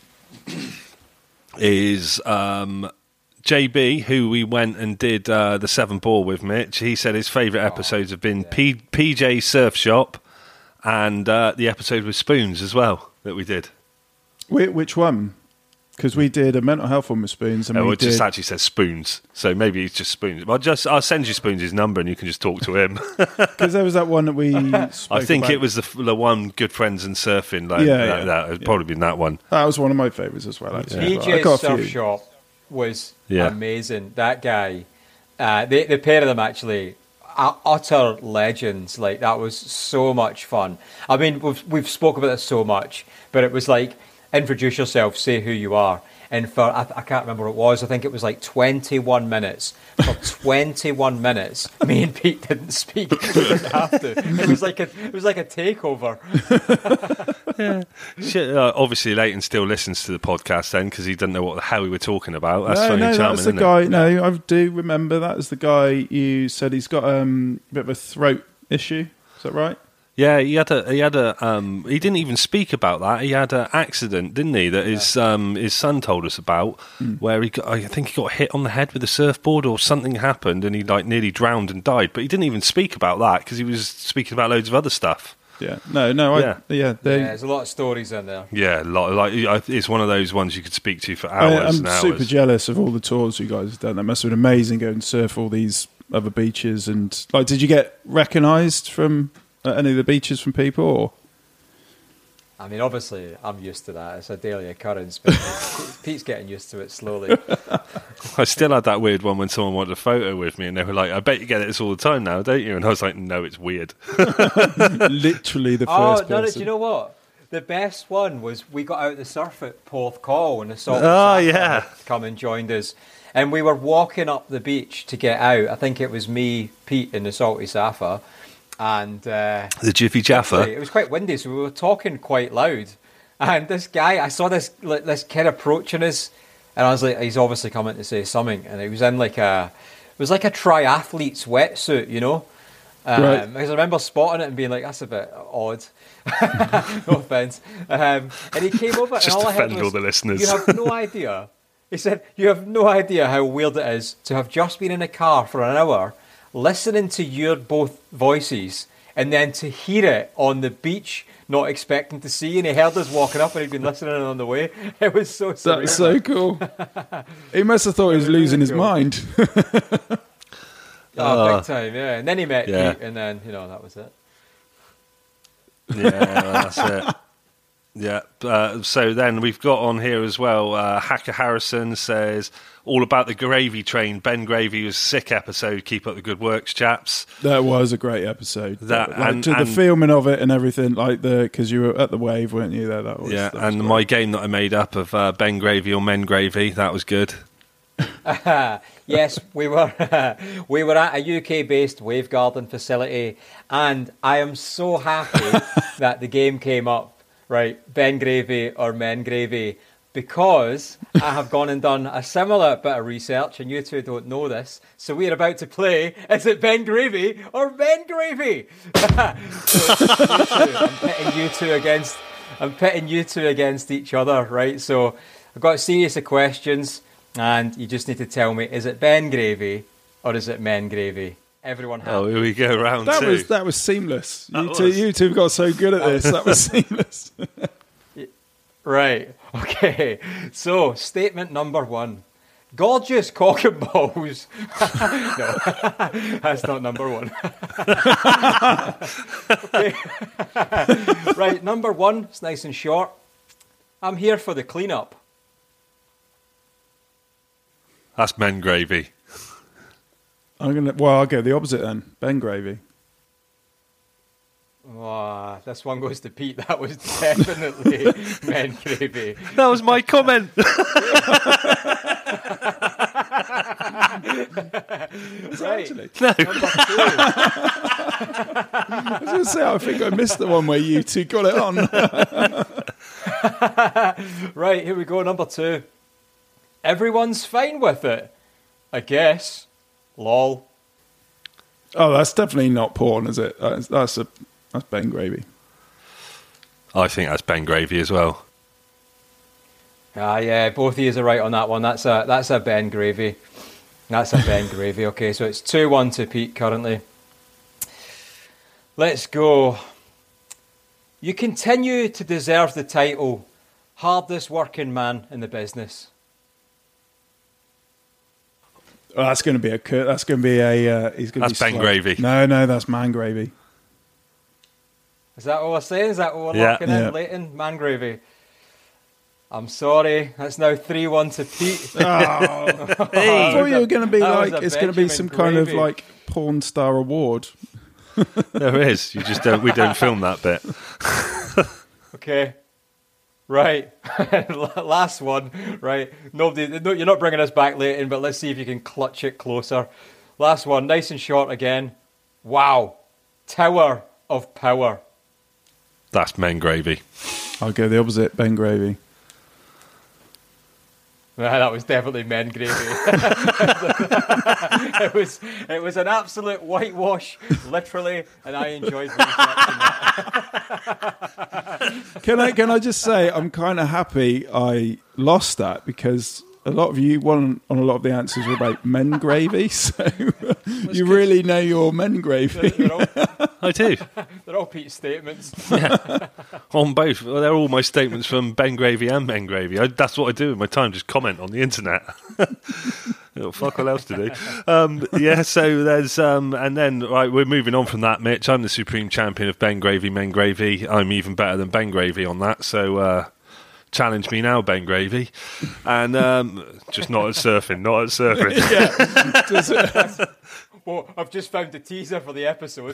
is um, J B, who we went and did uh, the Seven Ball with Mitch. He said his favourite episodes have been yeah. P- PJ Surf Shop and uh, the episode with Spoons as well that we did. Wait, which one? Because we did a mental health one with Spoons, and Oh, we it just did. actually says Spoons, so maybe it's just Spoons. Well, just I'll send you Spoons' number and you can just talk to him. Because there was that one that we. I spoke think about. it was the, the one Good Friends and Surfing. Like, Yeah, that, yeah, that would yeah. probably been that one. That was one of my favourites as well. Actually, I P J's got a Surf few. Shop was Yeah. amazing. That guy, uh, the, the pair of them actually, are utter legends. Like, that was so much fun. I mean, we've, we've spoken about this so much, but it was like, introduce yourself, say who you are. And for, I, I can't remember what it was, I think it was like twenty-one minutes. For twenty-one minutes, me and Pete didn't speak. We didn't have to. It was like a, it was like a takeover. Shit, uh, obviously, Leighton still listens to the podcast then because he doesn't know what the hell we were talking about. That's no, funny no, and charming, that's the isn't guy. it? No, I do remember that was the guy you said he's got um, a bit of a throat issue. Is that right? Yeah, he had a he had a um, he didn't even speak about that. He had an accident, didn't he? That his um, his son told us about, Mm. where he got, I think he got hit on the head with a surfboard or something happened, and he like nearly drowned and died. But he didn't even speak about that because he was speaking about loads of other stuff. Yeah. No, no. I, Yeah. yeah. They, Yeah, there's a lot of stories in there. Yeah, a lot, like it's one of those ones you could speak to for I, hours I'm and hours. super jealous of all the tours you guys have done. That must have been amazing going to surf all these other beaches, and like, did you get recognised from uh, any of the beaches from people? Or? I mean, obviously, I'm used to that. It's a daily occurrence, but Pete's getting used to it slowly. I still had that weird one when someone wanted a photo with me, and they were like, "I bet you get this all the time now, don't you?" And I was like, "No, it's weird." Literally the oh, first no, person. do you know what? The best one was we got out the surf at Porthcawl and the Salt. Oh, yeah. Come and joined us. And we were walking up the beach to get out. I think it was me, Pete, and the Salty Safa. And uh, the Jiffy Jaffa. It was quite windy, so we were talking quite loud. And this guy, I saw this like, this kid approaching us, and I was like, he's obviously coming to say something. And he was in like a, it was like a triathlete's wetsuit, you know. Um, Right. Because I remember spotting it and being like, that's a bit odd. No offense. Um, and he came over, Just and all I heard offend was, all the listeners. "You have no idea." He said, "You have no idea how weird it is to have just been in a car for an hour, listening to your both voices, and then to hear it on the beach, not expecting to see you." And he heard us walking up, and he'd been listening on the way. It was so surreal. That's so cool. He must have thought he was It was losing his really cool. mind. Oh, Uh, big time, yeah. And then he met yeah. Pete, and then, you know, that was it. Yeah, that's it. Yeah. Uh, so then we've got on here as well. Uh, Hacker Harrison says all about the gravy train. Ben Gravy was a sick episode. Keep up the good works, chaps. That was a great episode. That- like, and- to the and- filming of it and everything, like the because you were at the wave, weren't you? There, that was Yeah, that was and great. my game that I made up of uh, Ben Gravy or Men Gravy, that was good. Yes, we were we were at a U K-based Wave Garden facility, and I am so happy that the game came up, right, Ben Gravy or Men Gravy, because I have gone and done a similar bit of research, and you two don't know this, so we are about to play, is it Ben Gravy or Men Gravy? So it's you two. I'm pitting you two against I'm pitting you two against each other, right? So I've got a series of questions, and you just need to tell me, is it Ben Gravy or is it Men Gravy? Everyone has. Oh, here we go, round that two. was that was seamless. That You two, was. you two got so good at this. That was seamless. Right, okay. So, statement number one. Gorgeous cock and balls. No, that's not number one. Okay. Right, number one, it's nice and short. I'm here for the cleanup. That's Men Gravy. I'm gonna. Well, I'll go the opposite then. Ben Gravy. Oh, this one goes to Pete. That was definitely Men Gravy. That was my comment. Right. Actually, No. Number two. I was gonna say I think I missed the one where you two got it on. Right, here we go. Number two. Everyone's fine with it, I guess. Lol. Oh, that's definitely not porn, is it? That's, that's a that's Ben Gravy. I think that's Ben Gravy as well. Ah, yeah, both of you are right on that one. That's a that's a Ben Gravy. That's a Ben Gravy. Okay, so it's two one to Pete currently. Let's go. You continue to deserve the title hardest working man in the business. Oh, that's going to be a cur- that's going to be a uh, he's going to be That's Ben slow. Gravy. No, no, that's Man Gravy. Is that what we're saying? Is that what we're Yeah. locking Yeah. in, Leighton? Man Gravy. I'm sorry. That's now three one to Pete. I thought you were going to be That was like a it's going to be Benjamin some kind of Gravy. like porn star award. There is. You just don't. We don't film that bit. Okay. Right. Last one. Right. Nobody. No, you're not bringing us back, Leighton, but let's see if you can clutch it closer. Last one. Nice and short again. Wow. Tower of power. That's Men Gravy. I'll go the opposite. Ben Gravy. Ah, that was definitely Men Gravy. it was. It was an absolute whitewash, literally, and I enjoyed researching that. Can I can I just say I'm kind of happy I lost that because a lot of you one on a lot of the answers were about Men Gravy, so you really know your Men Gravy. They're all, I do. they're all Pete's statements. On both. Well, they're all my statements from Ben Gravy and Men Gravy. I, that's what I do with my time, just comment on the internet. Got fuck all else to do. Um, yeah, so there's, um, and then, right, we're moving on from that, Mitch. I'm the supreme champion of Ben Gravy, Men Gravy. I'm even better than Ben Gravy on that, so uh, challenge me now, Ben Gravy. And um, just not at surfing, not at surfing. Yeah. Well, I've just found the teaser for the episode.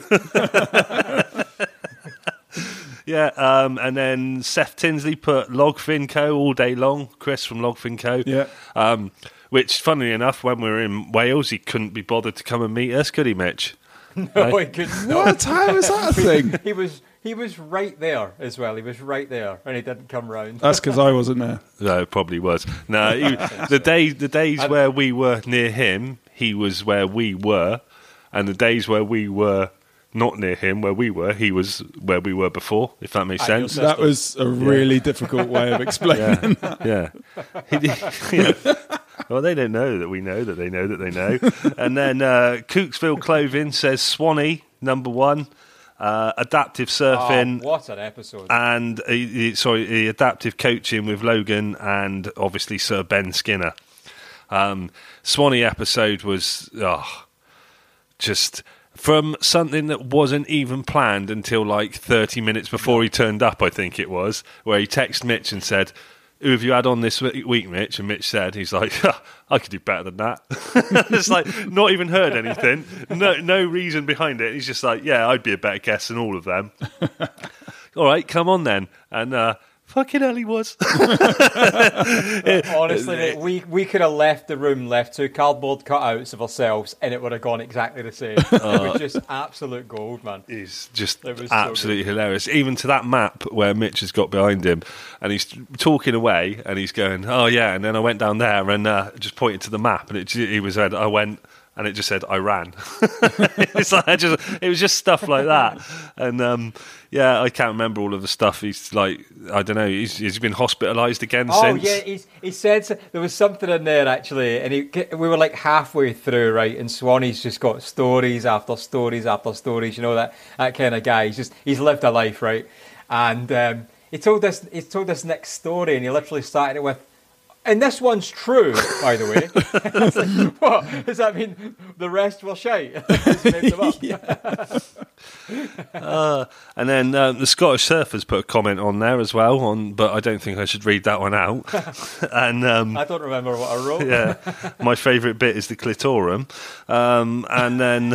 Yeah, um, and then Seth Tinsley put Logfin Co. all day long. Chris from Logfin Co. Yeah. Um, which, funnily enough, when we were in Wales, he couldn't be bothered to come and meet us, could he, Mitch? No, he couldn't. No. What? How is that a thing? He was he was right there as well. He was right there, and he didn't come round. That's because I wasn't there. No, it probably was. No, he, the days the days I'm- where we were near him, he was where we were, and the days where we were not near him, where we were, he was where we were before. If that makes At your sense. sister. That was a really difficult way of explaining. Yeah, yeah. He did- yeah. Well, they don't know that we know that they know that they know. And then uh, Cooksville Clothing says Swanee number one, uh, adaptive surfing. Oh, what an episode! And uh, uh, sorry, the adaptive coaching with Logan and obviously Sir Ben Skinner. Um, Swanee episode was oh, just from something that wasn't even planned until like thirty minutes before he turned up, I think it was, where he texted Mitch and said, "Who have you had on this week, Mitch?" And Mitch said, he's like, "I could do better than that." It's like, not even heard anything. No no reason behind it. He's just like, "Yeah, I'd be a better guest than all of them." All right, come on then. And uh, fucking hell he was. Honestly, mate, we we could have left the room, left two cardboard cutouts of ourselves, and it would have gone exactly the same. It was just absolute gold, man. He's just It was so absolutely hilarious. Even to that map where Mitch has got behind him, and he's talking away, and he's going, "Oh yeah," and then I went down there and uh, just pointed to the map, and it he was said, "I went." And it just said Iran. It's like I just, it was just stuff like that, and um, yeah, I can't remember all of the stuff. He's like, I don't know. He's, he's been hospitalised again Oh since. yeah, he's, he said so- there was something in there actually, and he, we were like halfway through, right? And Swanee's just got stories after stories after stories. You know that that kind of guy. He's just he's lived a life, right? And um, he told this he told this next story, and he literally started it with, "And this one's true, by the way." I was like, what? Does that mean the rest will shite? Just made them up. Uh, and then uh, the Scottish Surfers put a comment on there as well, on, but I don't think I should read that one out. And um, I don't remember what I wrote. yeah, my favourite bit is the clitorum, um, and then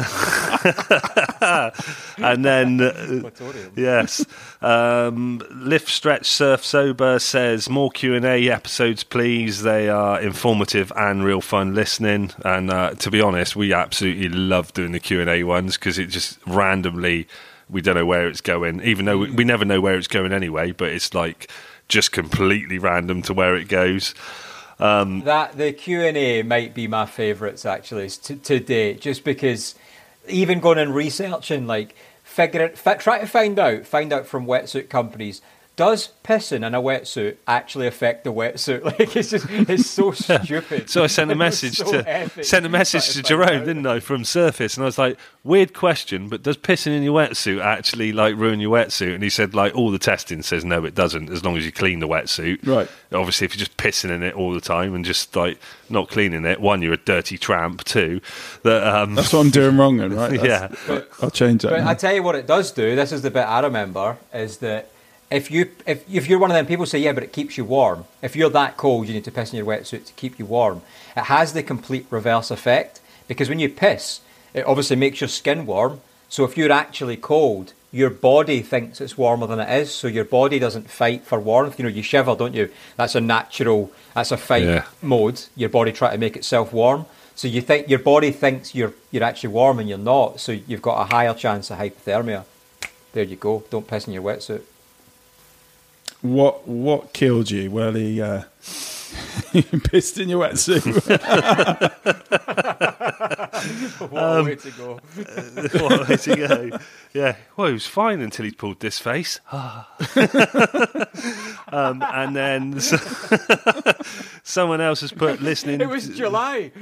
and then uh, Clitorium. yes, um, Lift Stretch Surf Sober says more Q and A episodes, please. They are informative and real fun listening. And uh, to be honest, we absolutely love doing the Q and A ones because it just randomly. We don't know where it's going, even though we, we never know where it's going anyway, but it's like just completely random to where it goes. Um, That the Q and A might be my favourites actually to, to date, just because even going and researching, like figuring, fi- try to find out, find out from wetsuit companies. Does pissing in a wetsuit actually affect the wetsuit? Like it's just, it's so stupid. So I sent a It was message so to epic sent a message trying to find Jerome, out. didn't I, from Surface, and I was like, weird question, but does pissing in your wetsuit actually like ruin your wetsuit? And he said, like, all the testing says no, it doesn't, as long as you clean the wetsuit. Right. Obviously, if you're just pissing in it all the time and just like not cleaning it, one, you're a dirty tramp. Two, that um, That's what I'm doing wrong then, right? That's- yeah, I'll change that. But now. I tell you what it does do. This is the bit I remember is that if you if if you're one of them people say yeah, but it keeps you warm. If you're that cold, you need to piss in your wetsuit to keep you warm. It has the complete reverse effect because when you piss, it obviously makes your skin warm. So if you're actually cold, your body thinks it's warmer than it is. So your body doesn't fight for warmth. You know, you shiver, don't you? That's a natural. That's a fight Yeah. mode. Your body trying to make itself warm. So you think your body thinks you're you're actually warm and you're not. So you've got a higher chance of hypothermia. There you go. Don't piss in your wetsuit. What what killed you? Well, he uh, he pissed in your wetsuit. What a way to go. what a way to go. Yeah, well, he was fine until he pulled this face. um, and then someone else has put listening. It was July.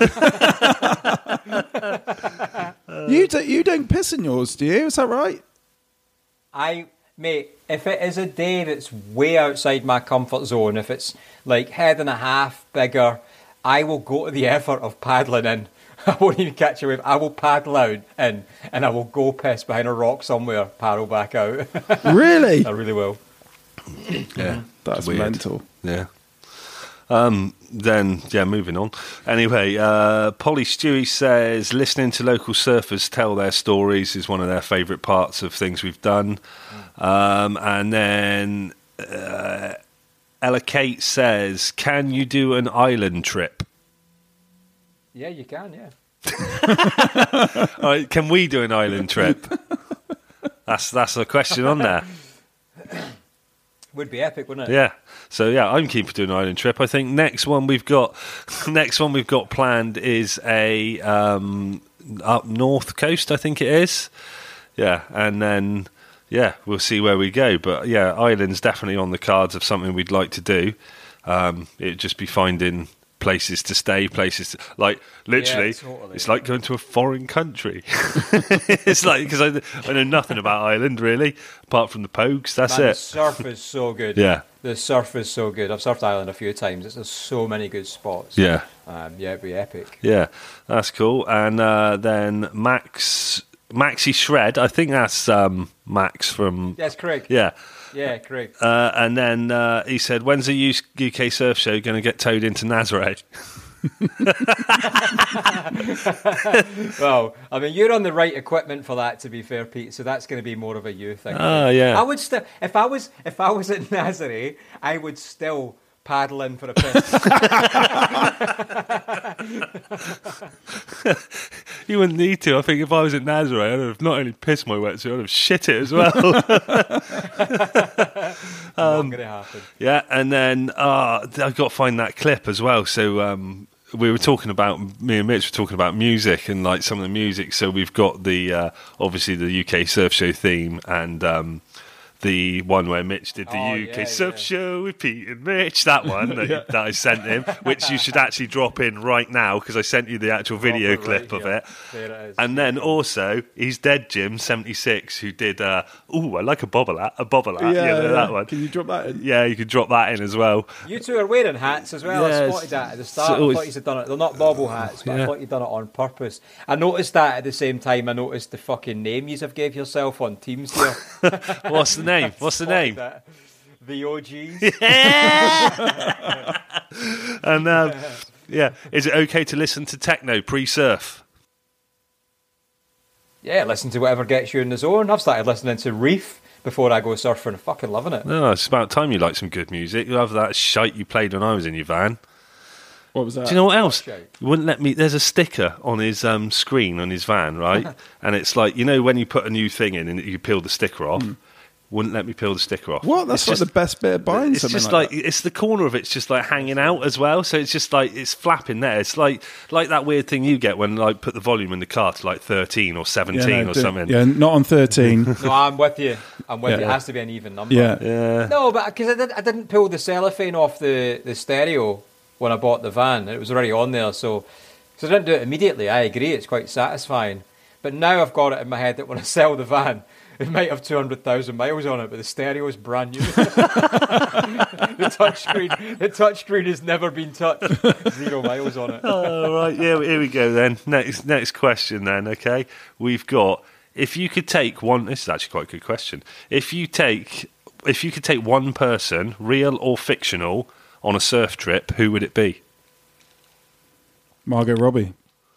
you do, you don't piss in yours, do you? Is that right? I, mate, if it is a day that's way outside my comfort zone, if it's like head and a half bigger, I will go to the effort of paddling in. I won't even catch a wave. I will paddle out in, and I will go piss behind a rock somewhere, paddle back out. Really? I really will. Yeah, That's weird. mental. Yeah. Um, then, yeah, moving on. Anyway, uh, Polly Stewie says listening to local surfers tell their stories is one of their favourite parts of things we've done. Um, and then uh, Ella Kate says, can you do an island trip? Yeah, you can, yeah. All right, can we do an island trip? That's that's the question on there. Would be epic, wouldn't it? Yeah. So yeah, I'm keen for doing an island trip. I think next one we've got next one we've got planned is a um, up north coast. I think it is. Yeah, and then yeah, we'll see where we go. But yeah, islands definitely on the cards of something we'd like to do. Um, it'd just be finding places to stay, places to, like literally, Yeah, totally. It's like going to a foreign country. It's like because I, I know nothing about Ireland really, apart from the Pogues. That's Man, it. the surf is so good. Yeah. The surf is so good. I've surfed Ireland a few times. It's, there's so many good spots. Yeah. Um, yeah, it'd be epic. Yeah, that's cool. And uh, then Max, Maxi Shred, I think that's um, Max from... Yes, Craig. Yeah. Yeah, Craig. Uh, and then uh, he said, when's the U- UK surf show going to get towed into Nazareth? Well, I mean, you're on the right equipment for that, to be fair, Pete. So that's going to be more of a you thing. Ah, yeah. I would still, if I was, if I was at Nazareth, I would still paddle in for a piss. You wouldn't need to. I think if I was at Nazareth, I'd have not only pissed my wetsuit, I'd have shit it as well. Not going to happen. Yeah, and then uh, I've got to find that clip as well. So um, we were talking about, me and Mitch were talking about music and like some of the music. So we've got the, uh, obviously the U K Surf Show theme and um, the one where Mitch did the Oh, U K yeah, Surf yeah. Show with Pete and Mitch, that one that, Yeah. that I sent him, which you should actually drop in right now because I sent you the actual video Drop it right clip of here. it. There it is. And then also, he's dead Jim, seventy-six, who did, uh, ooh, I like a bobble hat, a bobble hat, yeah, yeah, that one. Can you drop that in? Yeah, you could drop that in as well. You two are wearing hats as well. Yes. I spotted that at the start. So I always- thought you'd done it. They're not bobble hats, but Yeah. I thought you'd done it on purpose. I noticed that at the same time. I noticed the fucking name you have gave yourself on Teams here. What's the name? What's the Spotted name? that. The O Gs. And um, yeah, is it okay to listen to techno pre-surf? Yeah, listen to whatever gets you in the zone. I've started listening to Reef before I go surfing. Fucking loving it. No, it's about time you like some good music. You have that shite you played when I was in your van. What was that? Do you know what else? shite? You wouldn't let me. There's a sticker on his um, screen on his van, right? And it's like, you know when you put a new thing in and you peel the sticker off. Wouldn't let me peel the sticker off. What? That's It's like just- the best bit of buying It's something just like, like, it's the corner of it's just like hanging out as well. So it's just like it's flapping there. It's like like that weird thing you get when like put the volume in the car to like thirteen or that. seventeen Yeah, no, or do- something. Yeah, not on thirteen. No, I'm with you. I'm with Yeah. you. It has to be an even number. yeah. Yeah. No, but because I, did, I didn't pull the cellophane off the, the stereo when I bought the van. It was already on there, so so I didn't do it immediately. I agree, it's quite satisfying. But now I've got it in my head that when I sell the van, it might have two hundred thousand miles on it, but the stereo is brand new. the touchscreen, the touchscreen has never been touched. Zero miles on it. All right, yeah, here we go then. Next next question then, okay? We've got, if you could take one, this is actually quite a good question. If you take if you could take one person, real or fictional, on a surf trip, who would it be? Margot Robbie.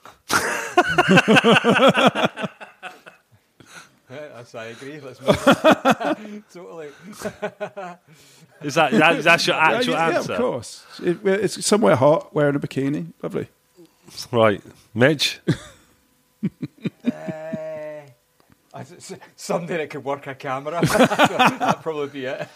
Yes, I agree. Let's move on. Totally. Is that, that that's your actual yeah, yeah, answer? of course. It, it's somewhere hot, wearing a bikini. Lovely. Right. Midge? Uh, I- s- something that could work a camera. That'd probably be it.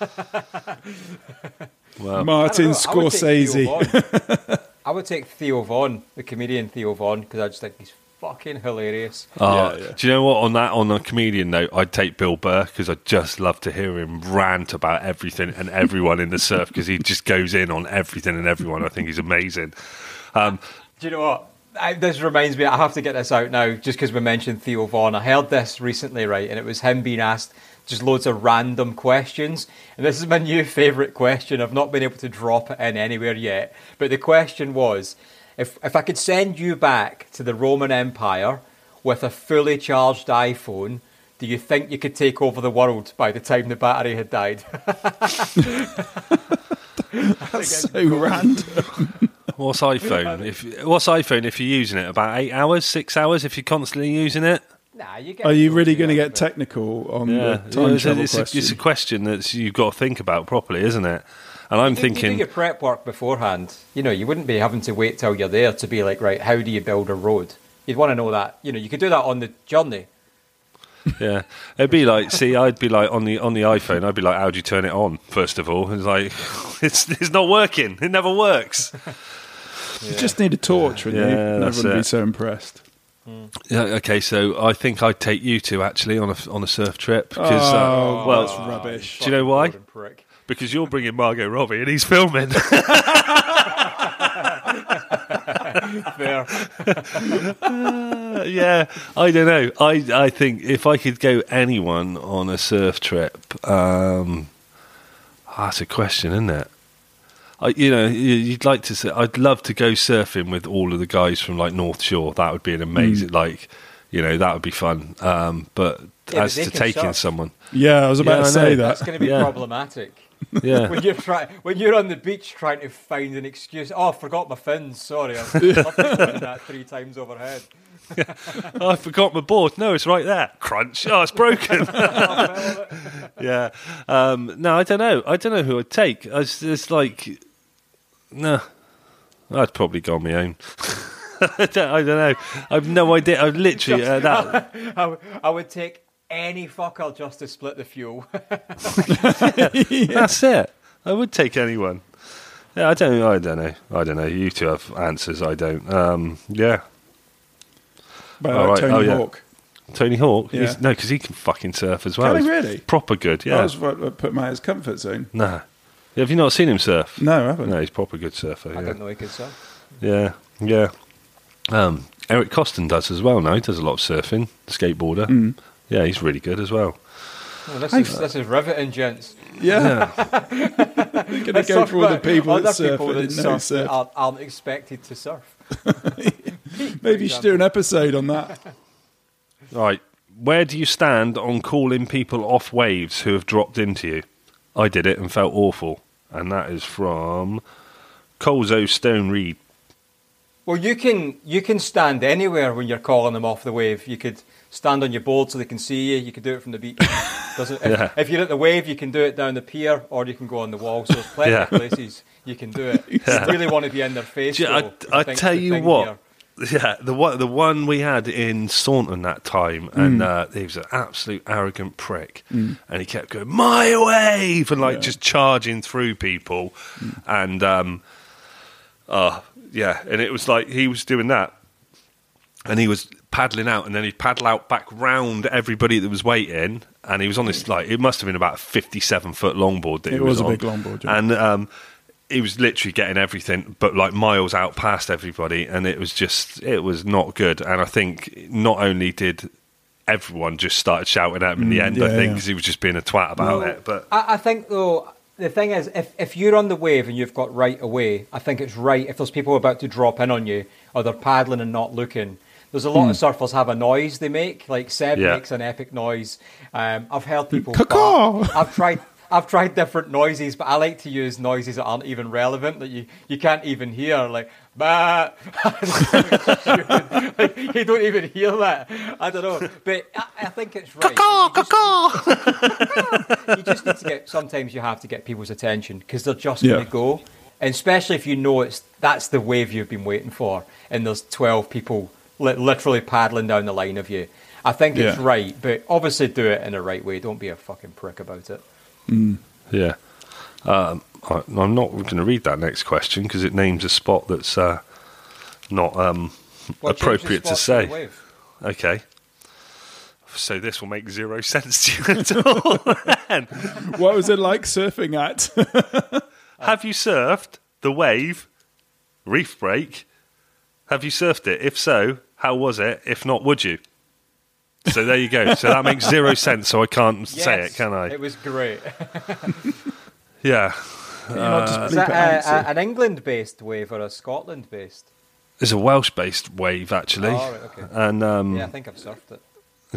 Well, Martin I don't know, I would take Theo Scorsese. Von. I would take Theo Von, the comedian Theo Von, because I just think he's fucking hilarious. oh, yeah, yeah. do you know what? On that, on a comedian note, I'd take Bill Burr because I just love to hear him rant about everything and everyone in the surf because he just goes in on everything and everyone. I think he's amazing. Um, Do you know what? I, this reminds me, I have to get this out now just because we mentioned Theo Von. I heard this recently, right? And it was him being asked just loads of random questions. And this is my new favourite question. I've not been able to drop it in anywhere yet. But the question was, If if I could send you back to the Roman Empire with a fully charged iPhone, do you think you could take over the world by the time the battery had died? That's so random. What's iPhone? If what's iPhone if you're using it? About eight hours, six hours if you're constantly using it? Nah, you get Are you really going to get technical on Yeah, the time it's, a, travel it's, a, question? it's a question that you've got to think about properly, isn't it? And I'm You do, thinking, you do your prep work beforehand. You know, you wouldn't be having to wait till you're there to be like, right, how do you build a road? You'd want to know that. You know, you could do that on the journey. yeah, it'd be like, see, I'd be like on the on the iPhone, I'd be like, how do you turn it on? First of all, it's like, it's it's not working. It never works. You just need a torch, wouldn't Yeah, you? And that's everyone would it. be so impressed. Yeah, okay, so I think I'd take you two actually on a on a surf trip because, Oh, uh, well, that's rubbish. do you know why? Fucking prick. Because you're bringing Margot Robbie and he's filming. Fair. Uh, yeah, I don't know. I I think if I could go anyone on a surf trip, um, that's a question, isn't it? I, you know, you- you'd like to. Say, I'd love to go surfing with all of the guys from like North Shore. That would be an amazing, like, you know, that would be fun. Um, but Yeah, as but they to can taking surf. someone, Yeah, I was about Yeah, to I say know. that. That's going to be Yeah. problematic. yeah, When you're try- when you're on the beach trying to find an excuse. Oh, I forgot my fins. Sorry, I've, I've been doing that three times overhead. oh, I forgot my board. No, it's right there. Crunch. Oh, it's broken. yeah. Um, no, I don't know. I don't know who I'd take. I was, it's like, no, I'd probably go on my own. I, don't, I don't know. I've no idea. I've literally uh, that. I, w- I would take any fucker just to split the fuel. That's it. I would take anyone. Yeah, I don't. I don't know. I don't know. You two have answers. I don't. Um, yeah. But All right. Tony Oh, yeah. Hawk. Tony Hawk. Yeah. He's, no, because he can fucking surf as well. Can he He's really? Proper good. I Yeah. was about to put him out of his comfort zone. Nah. Have you not seen him surf? No, I haven't. No, he's a proper good surfer. I Yeah. didn't know he could surf. Yeah, yeah. Um, Eric Costin does as well now. He does a lot of surfing, skateboarder. Mm. Yeah, he's really good as well. Oh, this is this is riveting, gents. Yeah. You're going to Let's go talk for all the about people other that surf people and that didn't know surf surf. that aren't, aren't expected to surf. Maybe you should do an episode on that. Right, where do you stand on calling people off waves who have dropped into you? I did it and felt awful. And that is from Colzo Stone Reed. Well, you can you can stand anywhere when you're calling them off the wave. You could stand on your board so they can see you. You could do it from the beach. Doesn't if, Yeah. if you're at the wave, you can do it down the pier, or you can go on the wall. So there's plenty Yeah. of places you can do it. You really want to be in their face. Do you- I, though, I think tell the you thing what, here. yeah, the one the one we had in Staunton that time, and uh, he was an absolute arrogant prick, and he kept going my wave and like Yeah. just charging through people, and um, oh yeah, and it was like he was doing that, and he was paddling out, and then he'd paddle out back round everybody that was waiting, and he was on this like it must have been about a fifty-seven foot longboard that It he was, was a on. big longboard, yeah. and um, he was literally getting everything, but like miles out past everybody, and it was just, it was not good. And I think not only did everyone just started shouting at him in the Mm, end, yeah, I think, yeah. because he was just being a twat about Well, it. But I, I think though the thing is, if if you're on the wave and you've got right away, I think it's right if there's people about to drop in on you or they're paddling and not looking. There's a lot of surfers have a noise they make, like Seb Yeah. makes an epic noise. Um, I've heard people. Caw-caw! bark. I've tried. I've tried different noises, but I like to use noises that aren't even relevant, that you, you can't even hear, like bah. Like, you don't even hear that. I don't know, but I, I think it's right. caw, You just- caw. you just need to get. Sometimes you have to get people's attention because they're just Yeah. going to go, and especially if you know it's that's the wave you've been waiting for, and there's twelve people li- literally paddling down the line of you. I think it's Yeah. right, but obviously do it in the right way. Don't be a fucking prick about it. yeah, um, I, I'm not going to read that next question because it names a spot that's uh, not um, Well, change the appropriate to spot the say. wave. Okay. So this will make zero sense to you at all. then. What was it like surfing at? Have you surfed the wave reef break? Have you surfed it? If so, how was it? If not, would you? So there you go. So that makes zero sense. So I can't say Yes, it, can I? It was great. Yeah. Can you not just Is bleep that it a, out, so- a, an England-based wave or a Scotland-based? It's a Welsh-based wave, actually. Oh, right, okay. And um, Yeah, I think I've surfed it.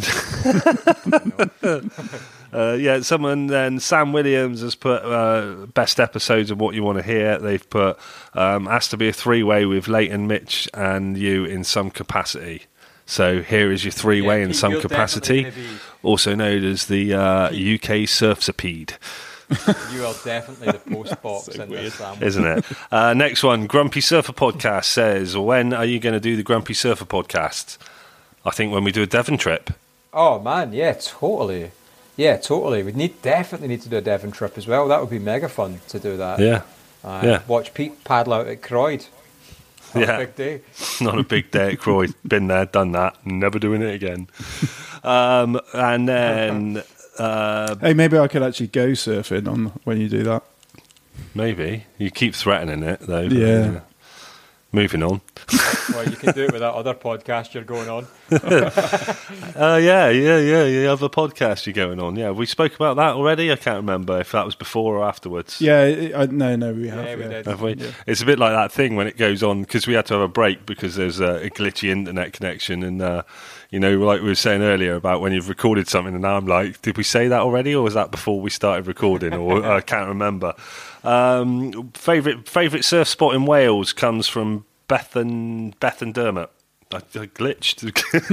uh, yeah, someone then Sam Williams has put uh, best episodes of What You Want to Hear. They've put um, has to be a three-way with Leighton, Mitch, and you in some capacity. So here is your three-way Yeah, in Pete, some you're capacity, definitely gonna also known as the uh, U K Surfsapede. You are definitely the post box So in weird. this, Sam. Isn't it? Uh, next one, Grumpy Surfer Podcast says, when are you going to do the Grumpy Surfer Podcast? I think when we do a Devon trip. Oh man, yeah, totally. Yeah, totally. We need definitely need to do a Devon trip as well. That would be mega fun to do that. Yeah. Uh, yeah. Watch Pete paddle out at Croyd. What Yeah. a big day. Not a big day at Croyd. Been there, done that. Never doing it again. Um, and then uh, Hey, maybe I could actually go surfing on when you do that. maybe you keep threatening it though. Yeah. Moving on. Well, you can do it with that other podcast you're going on. Uh, yeah, yeah, yeah. You have a podcast you're going on. Yeah, we spoke about that already. I can't remember if that was before or afterwards. Yeah, it, I, no, no, we have. Yeah, we yeah. did. Have we? Yeah. It's a bit like that thing when it goes on because we had to have a break because there's a, a glitchy internet connection, and uh, you know, like we were saying earlier about when you've recorded something, and now I'm like, did we say that already, or was that before we started recording? Or I can't remember. Um, favorite favorite surf spot in Wales comes from Bethan Bethan Dermot. I, I glitched.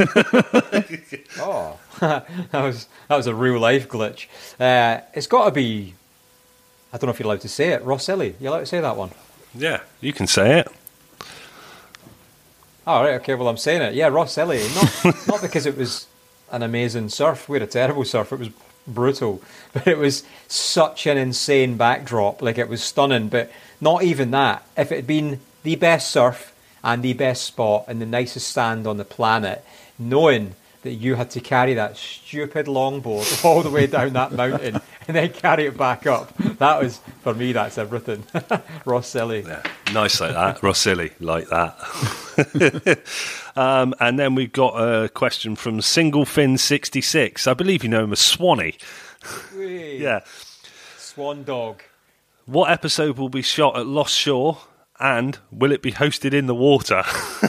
Oh, that was that was a real life glitch. Uh, it's got to be. I don't know if you're allowed to say it. Rossilly, you allowed to say that one? Yeah, you can say it. Oh, right, okay. Well, I'm saying it. Yeah, Rossilly. Not not because it was an amazing surf. We had a terrible surf. It was brutal, but it was such an insane backdrop. Like, it was stunning. But not even that. If it had been the best surf and the best spot and the nicest sand on the planet, knowing that you had to carry that stupid longboard all the way down that mountain and then carry it back up, that was, for me, that's everything. Rossilly. Yeah, nice like that. Rossilly, like that. um, and then we've got a question from Single Fin sixty-six. I believe you know him as Swanee. Whee! Yeah. Swan dog. What episode will be shot at Lost Shore, and will it be hosted in the water?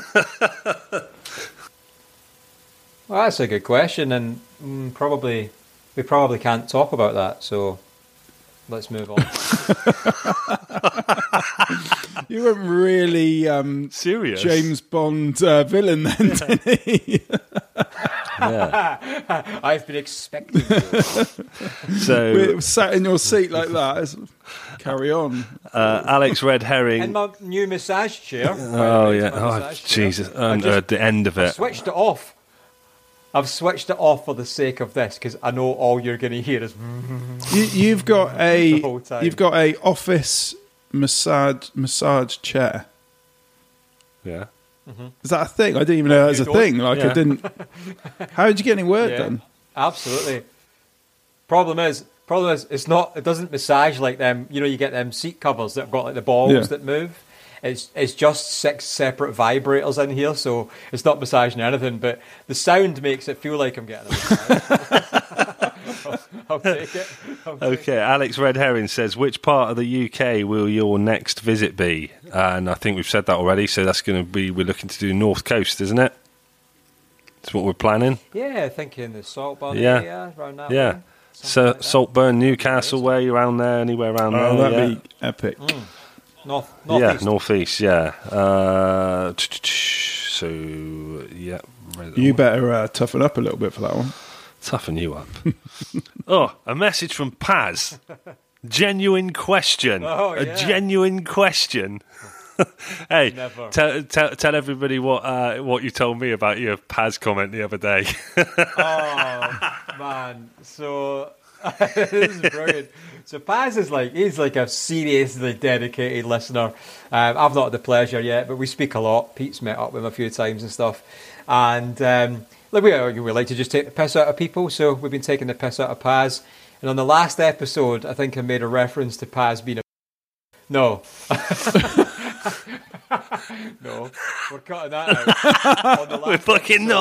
Well, that's a good question, and mm, probably we probably can't talk about that. So let's move on. You weren't really um, Serious? James Bond uh, villain then, didn't he? Yeah. I've been expecting you. So We're sat in your seat like that. It's- Carry on. uh, Alex Red Herring. In my new massage chair. Oh yeah. My Oh massage chair. Jesus. I've And just- uh, the end of I've it. switched it off. I've switched it off for the sake of this because I know all you're going to hear is. You, you've got The whole a time. you've got a office massage massage chair. Yeah. Is that a thing? I didn't even know that was You a don't? thing. Like Yeah. I didn't. How did you get any work Yeah, done? absolutely. Problem is, problem is, it's not. It doesn't massage like them. You know, you get them seat covers that have got like the balls Yeah. that move. It's it's just six separate vibrators in here, so it's not massaging anything. But the sound makes it feel like I'm getting a massage. I'll, I'll take it. I'll take Okay, Alex Red Herring says, which part of the U K will your next visit be? And I think we've said that already, so that's going to be, we're looking to do North Coast, isn't it? That's what we're planning. it. Yeah, thinking the Saltburn Yeah. area around that. Yeah. way, So something like that. Saltburn, Newcastle, way around there, anywhere around Oh, there. that'd Yeah, be epic. North, yeah, northeast. northeast, yeah. Uh, so, yeah. You better uh, toughen up a little bit for that one. Toughen you up. Oh, a message from Paz. Genuine question. Oh, A yeah. genuine question. Hey, Never. tell, tell tell everybody what uh, what you told me about your Paz comment the other day. Oh man, so this is brilliant. So Paz is like he's like a seriously dedicated listener. Um, I've not had the pleasure yet, but we speak a lot. Pete's met up with him a few times and stuff, and um, like we we like to just take the piss out of people. So we've been taking the piss out of Paz, and on the last episode, I think I made a reference to Paz being a no. No, we're cutting that out. On the We're last fucking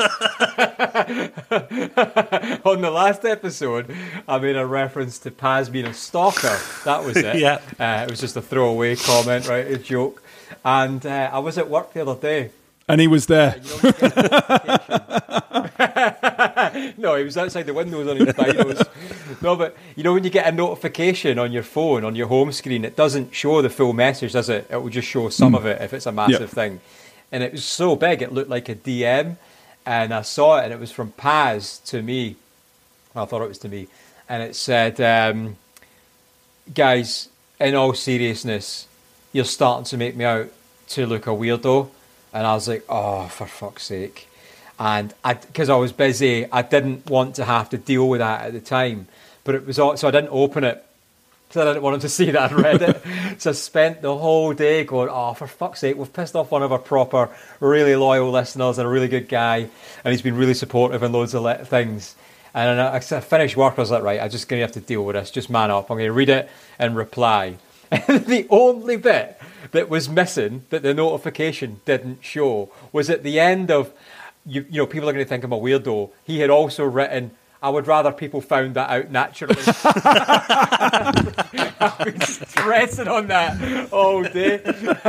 episode- not. On the last episode, I made a reference to Paz being a stalker. That was it. Yeah. Uh, it was just a throwaway comment, right? A joke. And uh, I was at work the other day. And he was there. And you know, you get a notification. No, he was outside the windows on his binos. No, but you know when you get a notification on your phone, on your home screen, it doesn't show the full message, does it? It will just show some mm. of it if it's a massive yep. thing. And it was so big, it looked like a D M. And I saw it, and it was from Paz to me. Well, I thought it was to me. And it said, um, guys, in all seriousness, you're starting to make me out to look a weirdo. And I was like, oh, for fuck's sake. And I, because I was busy, I didn't want to have to deal with that at the time. But it was all, so I didn't open it. So I didn't want him to see that I'd read it. So I spent the whole day going, oh, for fuck's sake, we've pissed off one of our proper, really loyal listeners and a really good guy. And he's been really supportive in loads of le- things. And I, I finished work, I was like, right, I'm just going to have to deal with this. Just man up. I'm going to read it and reply. And the only bit that was missing, that the notification didn't show, was at the end of, you, you know, people are going to think I'm a weirdo. He had also written, I would rather people found that out naturally. I've been stressing on that all day.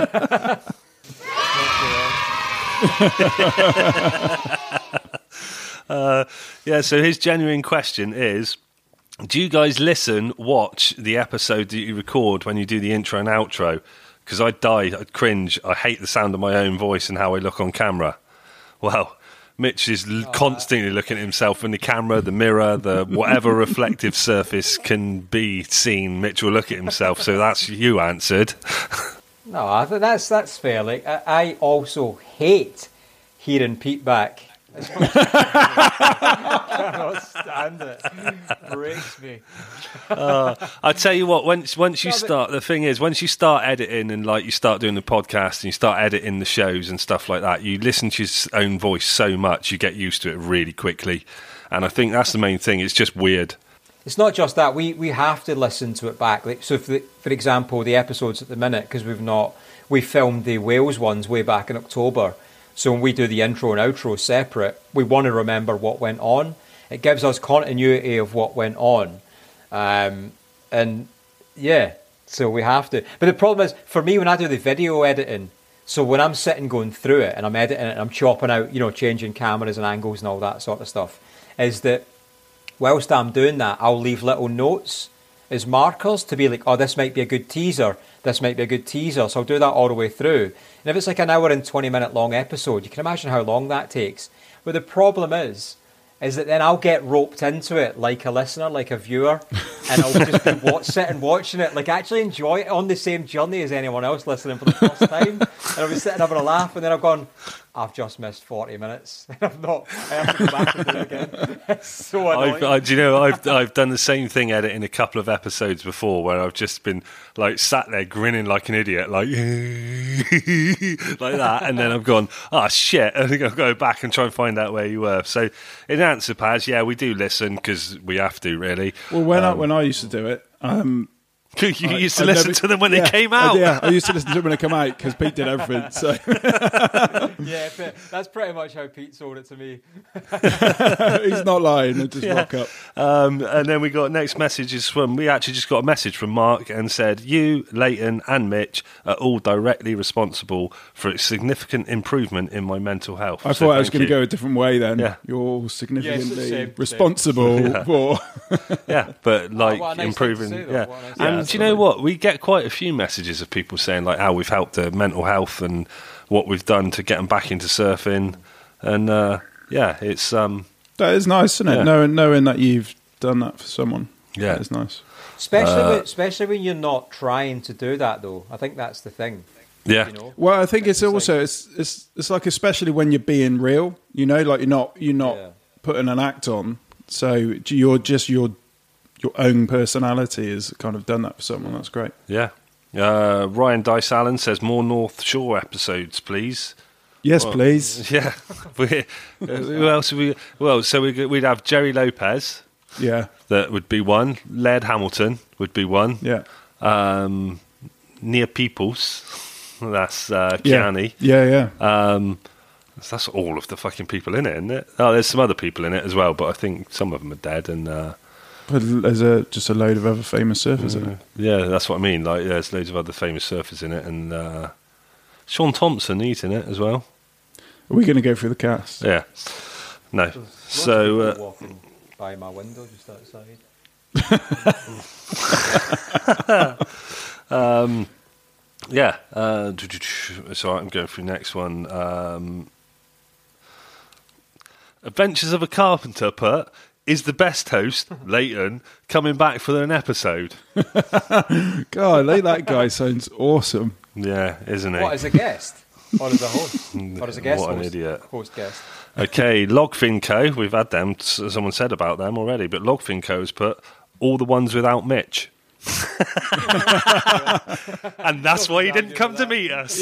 uh, yeah, so his genuine question is, do you guys listen, watch the episode that you record when you do the intro and outro? Because I die, I cringe, I hate the sound of my own voice and how I look on camera. Well, Mitch is l- oh, constantly looking at himself in the camera, the mirror, the whatever reflective surface can be seen. Mitch will look at himself, so that's you answered. No, I think that's that's fair. Like I, I also hate hearing Pete back. I cannot stand it. It breaks me. uh, I tell you what, once once you start, the thing is, once you start editing and like you start doing the podcast and you start editing the shows and stuff like that, you listen to your own voice so much, you get used to it really quickly. And I think that's the main thing. It's just weird. It's not just that. We we have to listen to it back. Like, so, for, the, for example, the episodes at the minute, because we've not, we filmed the Wales ones way back in October. So when we do the intro and outro separate, we want to remember what went on. It gives us continuity of what went on. Um, and yeah, so we have to. But the problem is, for me, when I do the video editing, so when I'm sitting going through it and I'm editing it and I'm chopping out, you know, changing cameras and angles and all that sort of stuff, is that whilst I'm doing that, I'll leave little notes as markers to be like, oh, this might be a good teaser. This might be a good teaser. So I'll do that all the way through. And if it's like an hour and twenty minute long episode, you can imagine how long that takes. But the problem is, is that then I'll get roped into it like a listener, like a viewer, and I'll just be watch, sitting watching it, like actually enjoy it on the same journey as anyone else listening for the first time. And I'll be sitting having a laugh, and then I've gone, I've just missed forty minutes. And I've not, I have to go back and do it again. It's so annoying. I've, I, do you know, I've I've done the same thing editing a couple of episodes before where I've just been like sat there grinning like an idiot, like like that, and then I've gone, oh shit, and I'll go back and try and find out where you were. So in answer, Paz, yeah, we do listen because we have to, really. Well, when um, I when I used to do it, um, you I, used to I listen never, to them when yeah, they came out. I, yeah, I used to listen to them when they come out because Pete did everything. So yeah, that's pretty much how Pete sold it to me. He's not lying. He'll just yeah. rock up. Um, and then we got next messages from. We actually just got a message from Mark and said, "You, Leighton, and Mitch are all directly responsible for a significant improvement in my mental health." I so thought I was going to you. go a different way. Then yeah. you're all significantly yes, same, responsible same. Yeah. for. Yeah, but like oh, what a nice improving. thing to say, yeah, what a nice and yeah, do you know what? We get quite a few messages of people saying like how we've helped their mental health and what we've done to get them back into surfing, and uh, yeah, it's um, that is nice, isn't it? Yeah. Knowing knowing that you've done that for someone. Yeah, that is nice. Especially, uh, when, especially when you're not trying to do that, though. I think that's the thing. yeah. You know? Well, I think it's, It's also like- it's it's it's like especially when you're being real, you know, like you're not you're not Yeah. putting an act on, so you're just your your own personality has kind of done that for someone. That's great. Yeah. Uh, Ryan Dice Allen says more North Shore episodes, please. Yes, Well, please. Yeah. we, uh, who else? Have we, well, so we, we'd have Jerry Lopez. Yeah, That would be one. Laird Hamilton would be one. yeah, Um, Nia Peoples. That's uh, yeah, Kiani. yeah, yeah. Um, that's all of the fucking people in it, isn't it? Oh, there's some other people in it as well, but I think some of them are dead. And uh, But there's a just a load of other famous surfers in it. yeah, that's what I mean. Like, there's loads of other famous surfers in it, and uh, Sean Thompson, he's in it as well. Are we going to go through the cast? Yeah. No. Lots of So, people uh, walking by my window just outside. um, yeah. Uh, so I'm going through next one. Um, Adventures of a Carpenter put is the best host, Leighton, coming back for an episode. God, like that guy sounds awesome. Yeah, isn't he? What, as a guest? Or as a host? Or as a guest What an host? idiot. Host guest. Okay, Logfinco, we've had them, s- someone said about them already, but Logfinco has put all the ones without Mitch. And that's why he didn't come to meet us.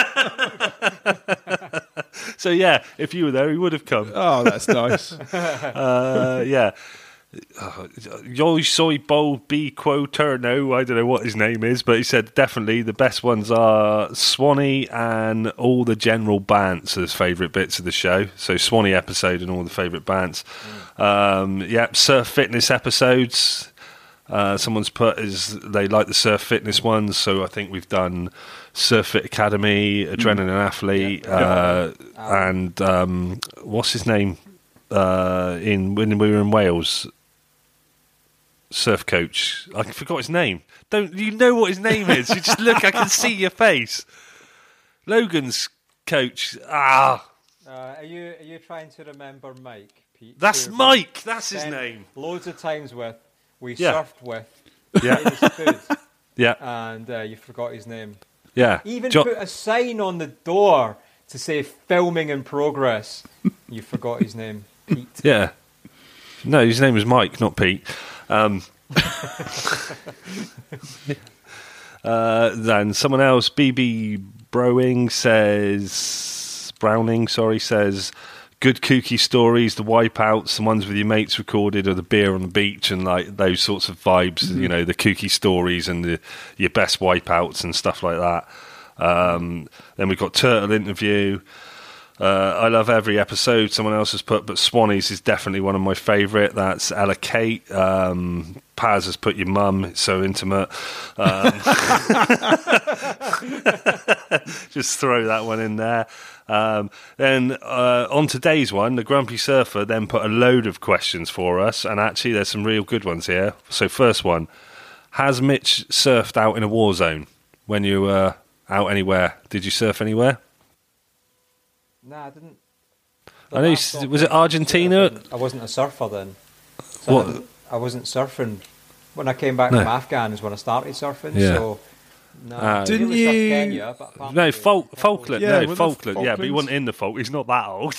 So yeah, if you were there, he would have come. Oh, that's nice. Uh, yeah. Uh, Yo soy bo b quo turno. I don't know what his name is, but he said definitely the best ones are Swanee and all the general bants as favourite bits of the show. So Swanee episode and all the favourite bants. Mm. Um, yeah, surf fitness episodes. Uh, someone's put is they like the surf fitness ones, so I think we've done Surf Fit Academy, Adrenaline Athlete, Yeah. uh, Yeah. and um, what's his name uh, in when we were in Wales? Surf coach. I forgot his name. Don't you know what his name is? You just look. I can see your face. Logan's coach. Ah, Uh, are you are you trying to remember Mike, Pete? that's Who we Mike. That's his spent name. Loads of times with. We Yeah. surfed with. Yeah. Made us food, Yeah, and uh, you forgot his name. yeah. Even Jo- put a sign on the door to say filming in progress. You forgot his name, Pete. Yeah. No, his name was Mike, not Pete. Um, uh, then someone else, B B Browing says, Browning, sorry, says, good kooky stories, the wipeouts, the ones with your mates recorded, or the beer on the beach, and like those sorts of vibes. Mm-hmm. You know, the kooky stories and the your best wipeouts and stuff like that. Um, then we've got Turtle interview. Uh, I love every episode. Someone else has put, but Swanee's is definitely one of my favourite. That's Ella Kate. Um, Paz has put your mum. It's so intimate. Um, just throw that one in there. Um, then uh, on today's one, the Grumpy Surfer then put a load of questions for us, and actually there's some real good ones here. So first one, has Mitch surfed out in a war zone when you were out anywhere? Did you surf anywhere? Nah, I didn't. I know. You, s- was it Argentina? I wasn't a surfer then. So What? I, didn't- I wasn't surfing. When I came back No. from Afghan is when I started surfing. Yeah. So, no. Ah. I Didn't nearly surfed you- Kenya, but apparently- No, Fal- Falkland. Yeah, no, with the Falkland. Yeah, but he Falklands. wasn't in the Falk. He's not that old.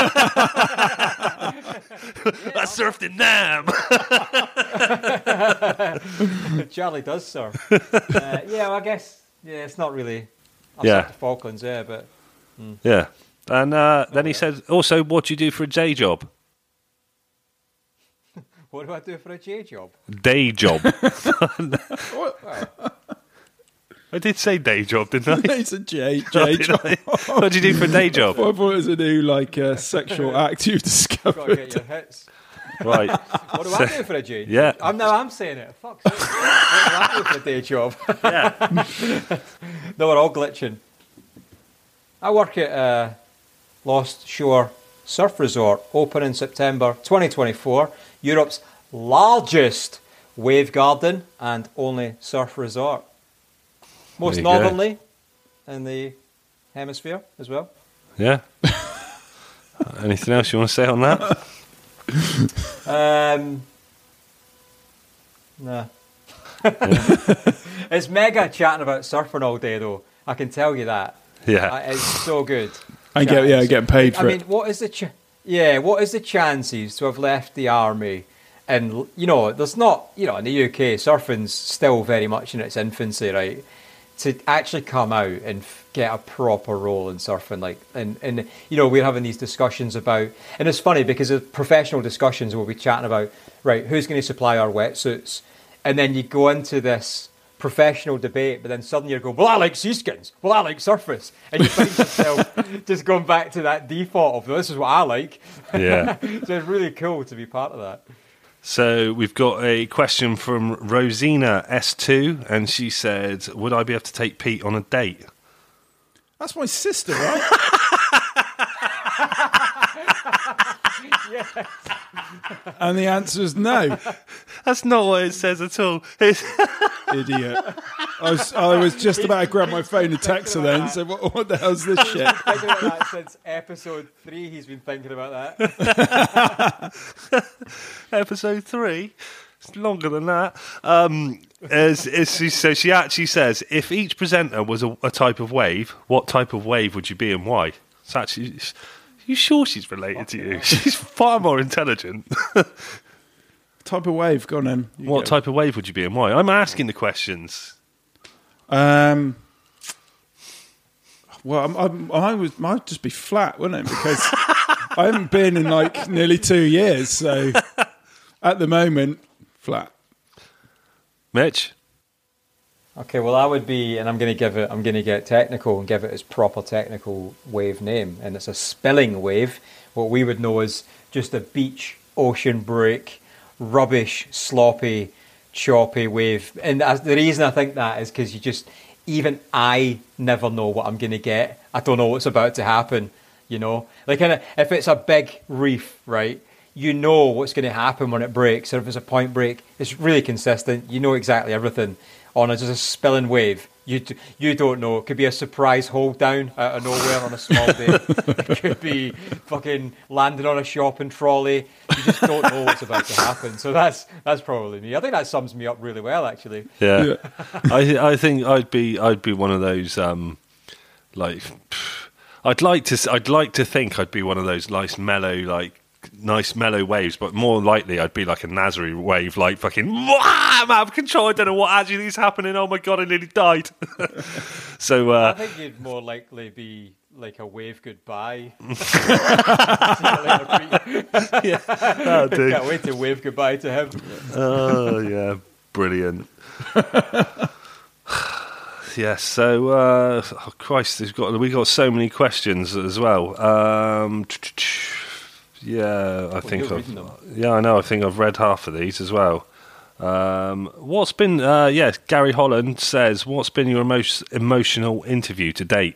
I surfed in Nam. Charlie does surf. uh, yeah, well, I guess. Yeah, it's not really. I Yeah. surfed the Falklands, yeah, but Yeah. And uh, then he said, also, what do you do for a day job? what do I do for a J job? Day job. I did say day job, didn't I? It's a J. Oh, J did job. I? What do you do for a day job? I thought it was a new like uh, sexual act you've Got to get discovered. your hits. Right. What do I do for a J job? Yeah. I'm now I'm saying it. Fuck's sake. What do I do for a day job? Yeah. No, we're all glitching. I work at uh, Lost Shore Surf Resort, open in September twenty twenty-four. Europe's largest wave garden and only surf resort. Most There you go. northerly in the hemisphere as well. Yeah. Anything else you want to say on that? Um, nah. It's mega chatting about surfing all day, though. I can tell you that. Yeah. Uh, It's so good. And get yeah, getting paid for I mean, it. what is the ch- yeah? What is the chances to have left the army? And you know, there's not, you know, in the U K, surfing's still very much in its infancy, right? To actually come out and f- get a proper role in surfing, like, and and you know, we're having these discussions about, and it's funny because of professional discussions, we'll be chatting about, right, who's going to supply our wetsuits, and then you go into this professional debate, but then suddenly you go, well, I like seaskins, well, I like surface, and you find yourself just going back to that default of, this is what I like. Yeah. So it's really cool to be part of that. So we've got a question from Rosina S two, and she said, would I be able to take Pete on a date? That's my sister, right? Yes. And the answer is no. That's not what it says at all. It's Idiot. I was, I was just about to grab my phone and text her then. So what, what the hell's this shit? Thinking about that since episode three, he's been thinking about that. episode three. It's longer than that. Um, as, as she, so she actually says, if each presenter was a, a type of wave, what type of wave would you be and why? It's actually... Are you sure she's related to you? She's far more intelligent. Type of wave, go on then. You What go. type of wave would you be and why? I'm asking the questions. Um. Well, I'm, I'm, I was might just be flat, wouldn't it? Because I haven't been in like nearly two years, so at the moment, flat. Mitch? Okay, well, I would be, and I'm going to give it, I'm going to get technical and give it its proper technical wave name, and it's a spilling wave, what we would know as just a beach, ocean break, rubbish, sloppy, choppy wave. And as, the reason I think that is because you just, even I never know what I'm going to get. I don't know what's about to happen, you know? Like, in a, if it's a big reef, right, you know what's going to happen when it breaks, or if it's a point break, it's really consistent. You know exactly everything. On a, just a spilling wave, you d- you don't know. It could be a surprise hold down out of nowhere on a small day. It could be fucking landing on a shopping trolley. You just don't know what's about to happen. So that's that's probably me. I think that sums me up really well, actually. Yeah. Yeah. I I think I'd be I'd be one of those um like pff, I'd like to I'd like to think I'd be one of those nice mellow like nice mellow waves, but more likely I'd be like a Nazari wave, like fucking Wah! I'm out of control. I don't know what actually is happening. Oh my god, I nearly died. so uh, I think you'd more likely be like a wave goodbye. yeah, that'll do. Can't wait to wave goodbye to him. Oh yeah, brilliant. Yes, so uh, oh Christ, we've got we got so many questions as well. Um, yeah, I think you're I've, reading them. yeah, I know. I think I've read half of these as well. Um, what's been? Uh, yes, Gary Holland says, "What's been your most emotional interview to date?"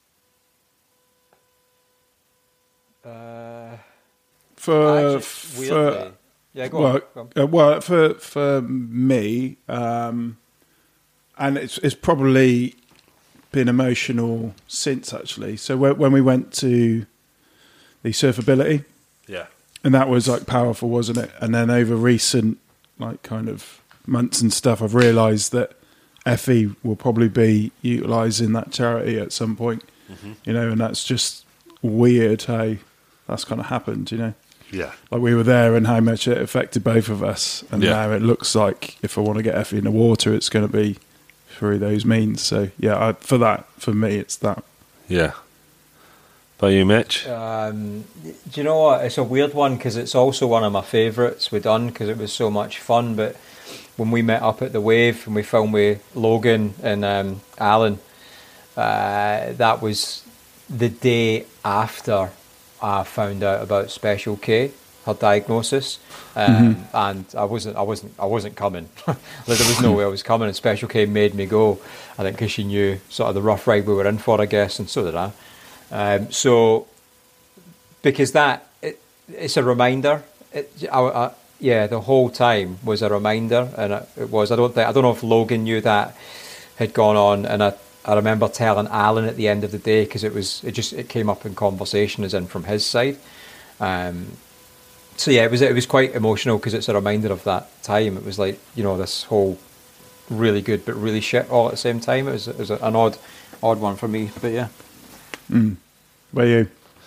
Uh, For, actually, for weirdly. Yeah, go well, on. Go on. uh, well, for for me, um, and it's it's probably been emotional since actually. So when, when we went to the Surfability, Yeah, and that was like powerful, wasn't it? And then over recent like kind of months and stuff, I've realised that Effie will probably be utilising that charity at some point, mm-hmm. you know, and that's just weird how that's kind of happened, you know. yeah, Like we were there and how much it affected both of us, and Yeah. now it looks like if I want to get Effie in the water, it's going to be through those means. So yeah, I, for that, for me, it's that. yeah. By you, Mitch? Um, do you know what? It's a weird one because it's also one of my favourites we done because it was so much fun. But when we met up at the Wave and we filmed with Logan and um, Alan, uh, that was the day after I found out about Special K, her diagnosis, um, mm-hmm. and I wasn't, I wasn't, I wasn't coming. Like, there was no way I was coming, and Special K made me go. I think because she knew sort of the rough ride we were in for, I guess, and so did I. Um, so, because that it, it's a reminder. It, I, I, yeah, the whole time was a reminder, and it, it was. I don't think I don't know if Logan knew that had gone on, and I, I remember telling Alan at the end of the day because it was it just it came up in conversation as in from his side. Um, so yeah, it was it was quite emotional because it's a reminder of that time. It was like, you know, this whole really good but really shit all at the same time. It was it was an odd odd one for me, but yeah. Mm. Where you?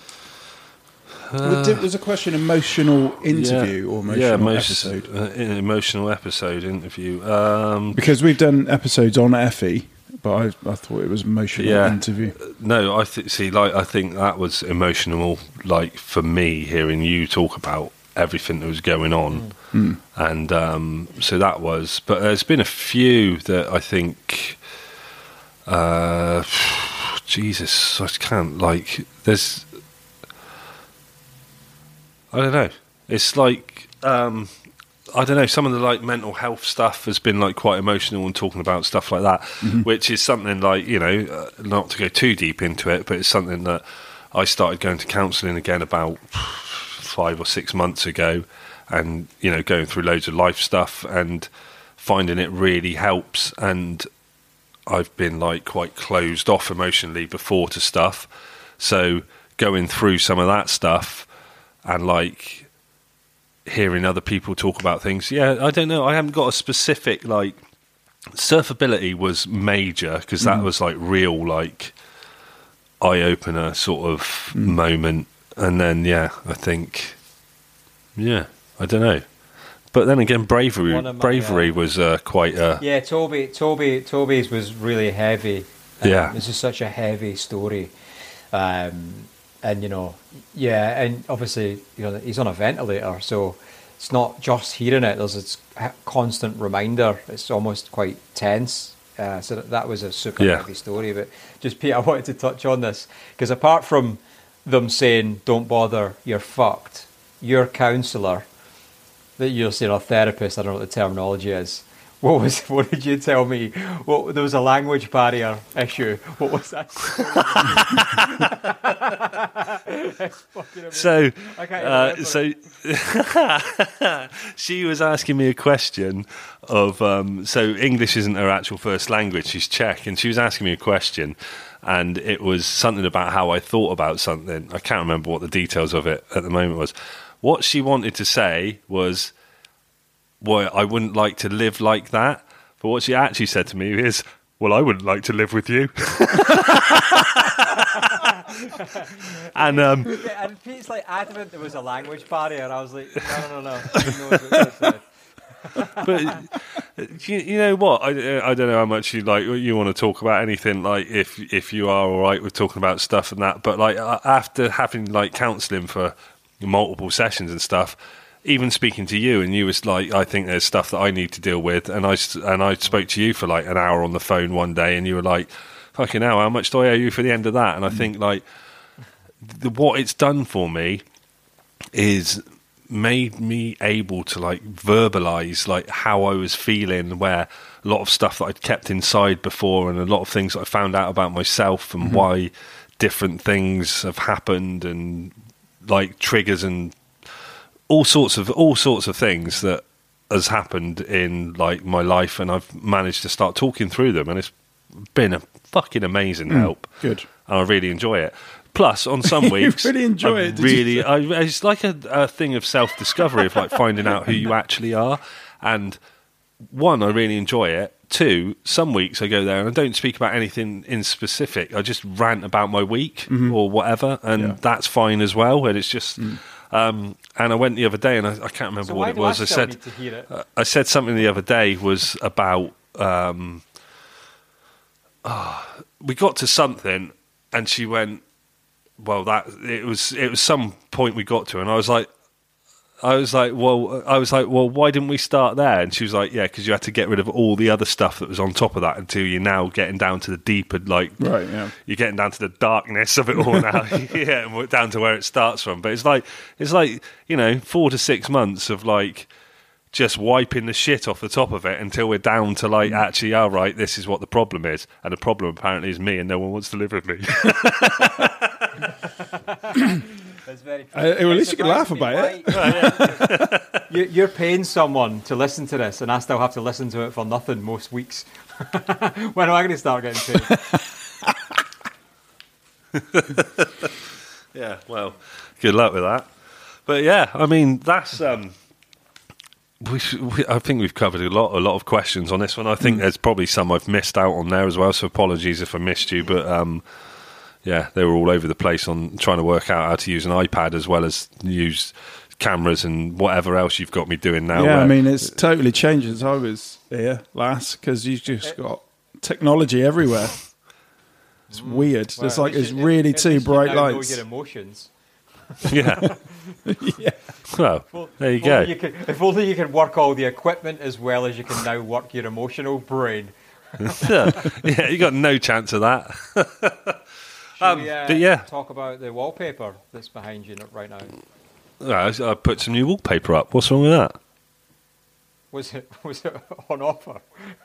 Uh, There's a question: emotional interview yeah, or emotional yeah, most, episode? Uh, emotional episode interview. Um, Because we've done episodes on Effie, but I, I thought it was emotional Yeah. interview. No, I th- see. Like, I think that was emotional. Like for me, hearing you talk about everything that was going on, Mm. and um, so that was. But there's been a few that I think. Uh, Jesus, I can't. Like, there's. I don't know. It's like um, I don't know, some of the like mental health stuff has been like quite emotional and talking about stuff like that, mm-hmm. which is something like, you know, uh, not to go too deep into it, but it's something that I started going to counselling again about five or six months ago, and, you know, going through loads of life stuff and finding it really helps. And I've been like quite closed off emotionally before to stuff. So going through some of that stuff and like hearing other people talk about things, yeah, I don't know. I haven't got a specific, like, surfability was major because that mm. was like real, like, eye opener sort of mm. moment. And then, yeah, I think, yeah, I don't know. But then again, bravery, my, bravery uh, was uh, quite a yeah. Toby, Toby, Toby's was really heavy. Um, yeah, this is such a heavy story, um, and you know, yeah, and obviously, you know, he's on a ventilator, so it's not just hearing it. There's this constant reminder. It's almost quite tense. Uh, so that, that was a super yeah. heavy story. But just Pete, I wanted to touch on this because apart from them saying "Don't bother, you're fucked," your counsellor. That you're saying a therapist, I don't know what the terminology is. What was? What did you tell me? What there was a language barrier issue. What was that? so, uh, so she was asking me a question of. Um, so English isn't her actual first language. She's Czech, and she was asking me a question, and it was something about how I thought about something. I can't remember what the details of it at the moment was. What she wanted to say was, well, I wouldn't like to live like that. But what she actually said to me is, well, I wouldn't like to live with you. and um, and Pete's like adamant there was a language barrier. I was like, no, no, no. no. But you, you know what? I, I don't know how much you like you want to talk about anything. Like if if you are all right with talking about stuff and that. But like after having like counselling for multiple sessions and stuff, even speaking to you, and you was like, I think there's stuff that I need to deal with, and I and I spoke to you for like an hour on the phone one day, and you were like, fucking hell, how much do I owe you for the end of that? And I think like the, what it's done for me is made me able to like verbalize like how I was feeling, where a lot of stuff that I'd kept inside before, and a lot of things that I found out about myself, and mm-hmm. why different things have happened, and like triggers and all sorts of all sorts of things that has happened in like my life, and I've managed to start talking through them, and it's been a fucking amazing mm, help. Good, and I really enjoy it. Plus, on some weeks, you really enjoy I it. Really, I, it's like a, a thing of self discovery of like finding out who you actually are. And one, I really enjoy it. Two, some weeks I go there and I don't speak about anything in specific. I just rant about my week mm-hmm. or whatever, and yeah. that's fine as well. And it's just, mm. um, and I went the other day, and I, I can't remember so what it was. I, I said, uh, I said something the other day was about, um, oh, we got to something, and she went, well, that it was it was some point we got to, and I was like. I was like, well, I was like, well, why didn't we start there? And she was like, yeah, because you had to get rid of all the other stuff that was on top of that until you're now getting down to the deeper, like, right, yeah, you're getting down to the darkness of it all now, yeah, and down to where it starts from. But it's like, it's like, you know, four to six months of like just wiping the shit off the top of it until we're down to like, actually, all right, this is what the problem is, and the problem apparently is me, and no one wants to live with me. That's very uh, well, at least you can laugh about it. Right, yeah. You're paying someone to listen to this, and I still have to listen to it for nothing most weeks. When am I going to start getting paid? Yeah, well, good luck with that. But yeah, I mean, that's. Um, we, we, I think we've covered a lot, a lot of questions on this one. I think mm. there's probably some I've missed out on there as well. So apologies if I missed you, but. Um, Yeah, they were all over the place on trying to work out how to use an iPad as well as use cameras and whatever else you've got me doing now. Yeah, I mean, it's totally changed since I was here last, because you've just got technology everywhere. It's mm. weird. Well, it's like there's really it, two bright you lights. Know your emotions. Yeah. Yeah. Well, well, there you if go. Only you can, if only you can work all the equipment as well as you can now work your emotional brain. Yeah, you got no chance of that. Um, we, uh, but yeah, talk about the wallpaper that's behind you right now. I, I put some new wallpaper up. What's wrong with that? Was it was it on offer?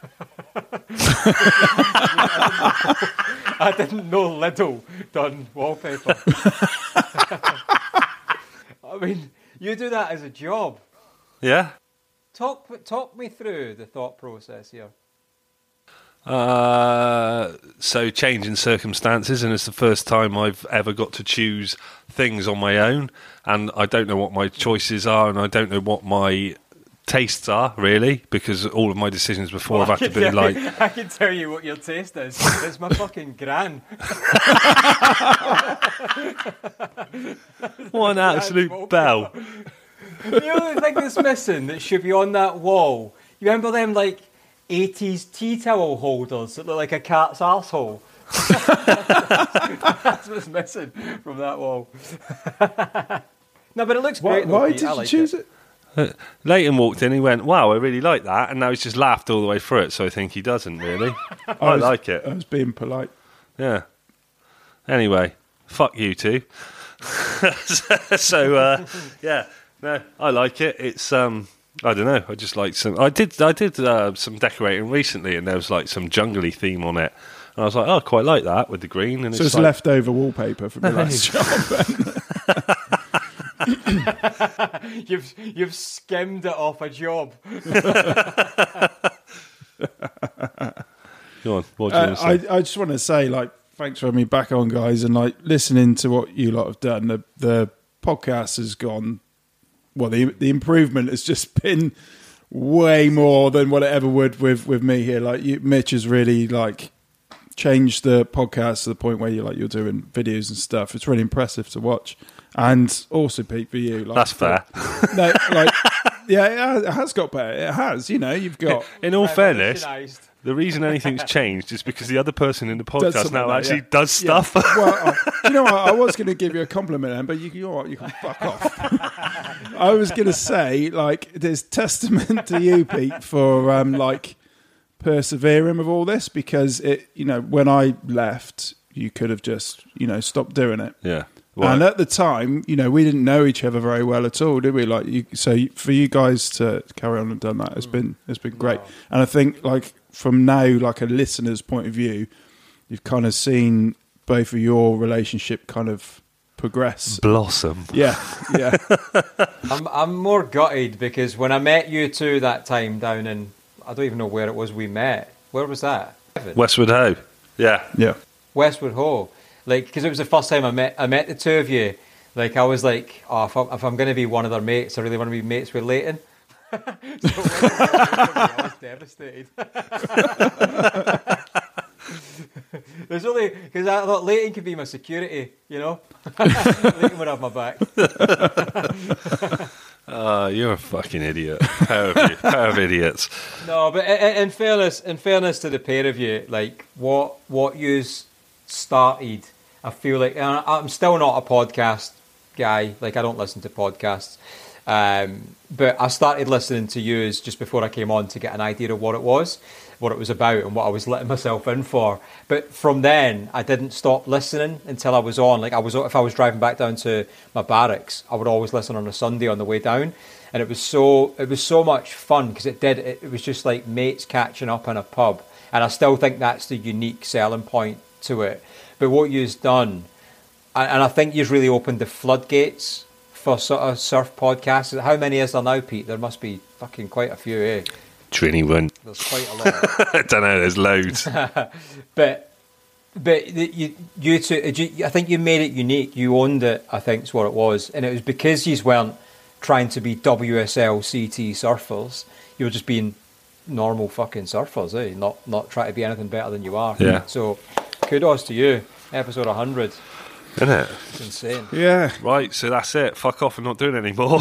I didn't know Lidl done wallpaper. I mean, you do that as a job. Yeah. Talk talk me through the thought process here. Uh, so changing circumstances, and it's the first time I've ever got to choose things on my own, and I don't know what my choices are, and I don't know what my tastes are really, because all of my decisions before Well, have had to be tell like you, I can tell you what your taste is. It's my fucking gran. what an absolute bell. The only thing that's missing that should be on that wall, you remember them like eighties tea towel holders that look like a cat's arsehole? That's what's missing from that wall. No, but it looks Why, great. though, why Pete. did I you like choose it? it? Uh, Leighton walked in, he went, wow, I really like that, and now he's just laughed all the way through it, so I think he doesn't really. I, was- like it. I was being polite. Yeah. Anyway, fuck you two. so uh, yeah, no, I like it. It's um, I don't know. I just like some. I did I did uh, some decorating recently, and there was like some jungly theme on it, and I was like, oh, I quite like that with the green. And So it's it's like, leftover wallpaper from the last job. You've you've skimmed it off a job. Go on, what do you Uh, want to say? I, I just want to say, like, thanks for having me back on, guys, and like listening to what you lot have done. The the podcast has gone. Well, the the improvement has just been way more than what it ever would with with me here. Like, you, Mitch has really like changed the podcast to the point where you're like you're doing videos and stuff. It's really impressive to watch, and also Pete, for you, like, That's fair. no, like, yeah, it has got better. It has, you know, you've got. In all fairness, Revolutionised. the reason anything's changed is because the other person in the Does podcast something now like that, actually yeah. does Yeah. stuff. Well, I, do you know what? I was going to give you a compliment, then, but you, you know what? You can fuck off. I was going to say, like, there's testament to you, Pete, for um, like persevering with all this, because it, you know, when I left, you could have just, you know, stopped doing it. yeah. And at the time, you know, we didn't know each other very well at all, did we? Like, you, so for you guys to carry on and done that, it's been it's been great. And I think, like, from now, like a listener's point of view, you've kind of seen both of your relationship kind of progress. Blossom. Yeah, yeah. I'm I'm more gutted because when I met you two that time down in, I don't even know where it was we met. Where was that? Westwood Ho. Yeah. Yeah. Westwood Ho. Like, because it was the first time I met I met the two of you. Like, I was like, oh, if I'm, if I'm going to be one of their mates, I really want to be mates with Leighton. So I was devastated. There's only because I thought Leighton could be my security, you know. Leighton would have my back. Oh, you're a fucking idiot. Pair of you. Pair of idiots. No, but in, in fairness, in fairness to the pair of you, like what what you started, I feel like and I'm still not a podcast guy. Like, I don't listen to podcasts, um, but I started listening to you just before I came on to get an idea of what it was, what it was about, and what I was letting myself in for. But from then, I didn't stop listening until I was on. Like, I was if I was driving back down to my barracks, I would always listen on a Sunday on the way down, and it was so it was so much fun because it did it, it was just like mates catching up in a pub, and I still think that's the unique selling point to it. But what you've done, and, and I think you've really opened the floodgates for sort of surf podcasts. How many is there now, Pete? There must be fucking quite a few, eh? Trini one. There's quite a lot. I don't know, there's loads. But but the, you you two, you, I think you made it unique. You owned it, I think is what it was, and it was because you weren't trying to be W S L C T surfers. You were just being normal fucking surfers, eh? Not not trying to be anything better than you are. Yeah. So kudos to you. Episode one hundred. Isn't it? It's insane. Yeah. Right, so that's it. Fuck off and not doing it anymore.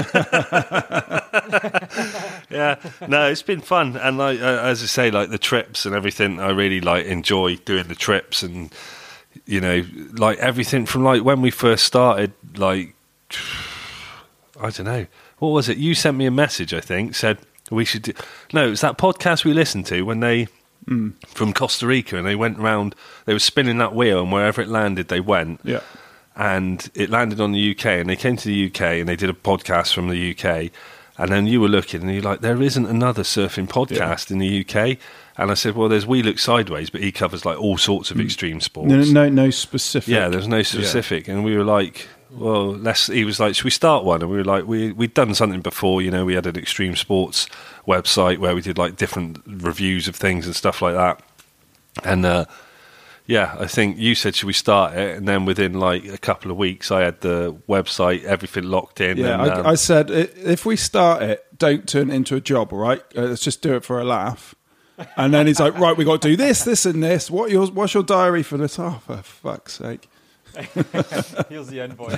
Yeah, no, it's been fun, and like uh, as I say, like the trips and everything, I really like enjoy doing the trips, and you know, like everything from like when we first started, like I don't know, what was it? You sent me a message, I think, said we should do. No, it was that podcast we listened to when they. Mm. From Costa Rica, and they went round. They were spinning that wheel, and wherever it landed, they went. Yeah, and it landed on the U K, and they came to the U K, and they did a podcast from the U K, And then you were looking, and you're like, there isn't another surfing podcast yeah. in the U K. And I said, well, there's We Look Sideways, but he covers like all sorts of mm. extreme sports. No, no, no specific. Yeah, there's no specific. Yeah. And we were like, well, let's. He was like, should we start one? And we were like, we we'd done something before. You know, we had an extreme sports website where we did like different reviews of things and stuff like that. And uh, yeah, I think you said, should we start it? And then within like a couple of weeks, I had the website, everything locked in. Yeah, and, I, um, I said, if we start it, don't turn it into a job, all right? Uh, let's just do it for a laugh. And then he's like, right, we got to do this, this, and this. What your, what's your diary for this? Oh, for fuck's sake. Here's the invoice.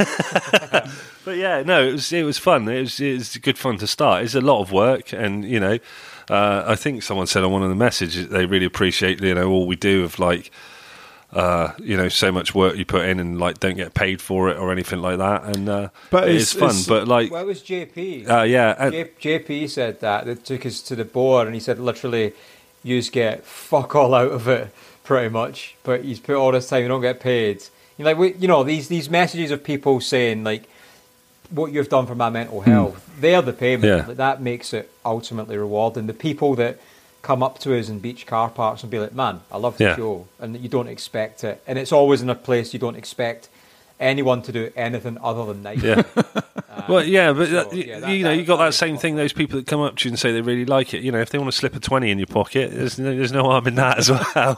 But yeah, no, it was it was fun. It was it was good fun to start. It's a lot of work, and you know, uh, I think someone said on one of the messages they really appreciate you know all we do of like. Uh, you know, so much work you put in and like don't get paid for it or anything like that, and uh, but it's, it's fun. It's, but like, well, it was J P. Uh, yeah, and, J- JP said that that took us to the board, and he said literally, you get fuck all out of it, pretty much. But he's put all this time, you don't get paid. You like, we, you know, these these messages of people saying like, what you've done for my mental health, mm. they're the payment. Yeah. Like, that makes it ultimately rewarding. The people that come up to us in beach car parks and be like, man, I love the yeah. show, and you don't expect it, and it's always in a place you don't expect anyone to do anything other than nice. Yeah. um, well, yeah, but so, that, yeah, that, you know, that, you got that that same thing. Those people that come up to you and say they really like it. You know, if they want to slip a twenty in your pocket, there's no, there's no harm in that as well.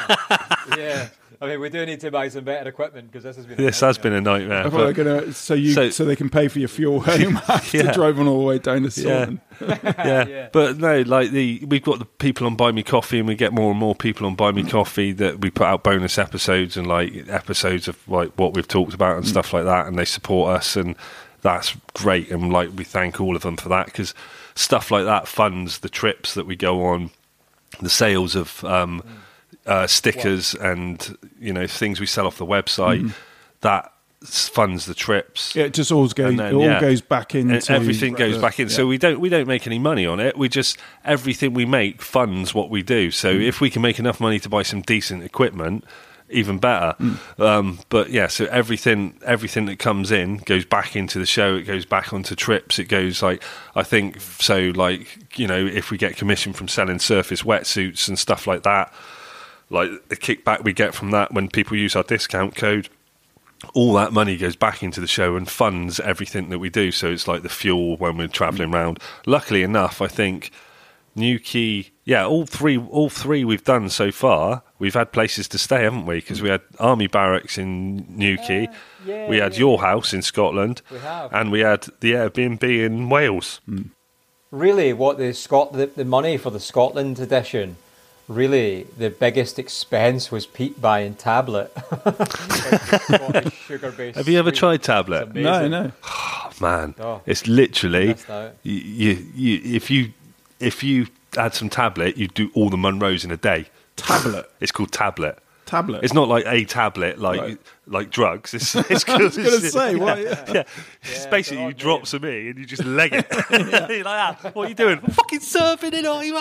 Yeah. I mean, we do need to buy some better equipment because this has been. A this nightmare. has been a nightmare. Well, they're gonna, so you so, so they can pay for your fuel home after yeah. driving all the way down to yeah. Salton. yeah. Yeah. But no, like the we've got the people on Buy Me Coffee, and we get more and more people on Buy Me Coffee that we put out bonus episodes and like episodes of like what we've talked about and mm. stuff like that, and they support us, and that's great. And like we thank all of them for that because stuff like that funds the trips that we go on, the sales of. Um, mm. Uh, stickers what? And you know things we sell off the website mm. that funds the trips. Yeah, it just all goes. Then, it all yeah. goes back into and everything goes the, back in. Yeah. So we don't we don't make any money on it. We just everything we make funds what we do. So mm. if we can make enough money to buy some decent equipment, even better. Mm. Um, but yeah, so everything everything that comes in goes back into the show. It goes back onto trips. It goes like I think so. Like you know, if we get commission from selling surface wetsuits and stuff like that. Like the kickback we get from that when people use our discount code, all that money goes back into the show and funds everything that we do. So it's like the fuel when we're travelling around. Luckily enough, I think Newquay, yeah, all three, all three we've done so far. We've had places to stay, haven't we? Because we had Army Barracks in Newquay, uh, yeah, we had yeah. your house in Scotland, we have. And we had the Airbnb in Wales. Mm. Really, what the Scot the, the money for the Scotland edition. Really, the biggest expense was Pete buying Tablet. Like sugar-based Have you ever sweet. tried Tablet? No, no. Oh, man, oh, it's literally you, you, you. If you if you had some Tablet, you'd do all the Munros in a day. Tablet. It's called Tablet. Tablet. It's not like a tablet, like right. like drugs. It's, it's I was going to say, yeah, what? Yeah. Yeah. yeah. It's basically you drop some in and you just leg it. Yeah. You're like, ah, what are you doing? I'm fucking surfing it, are you?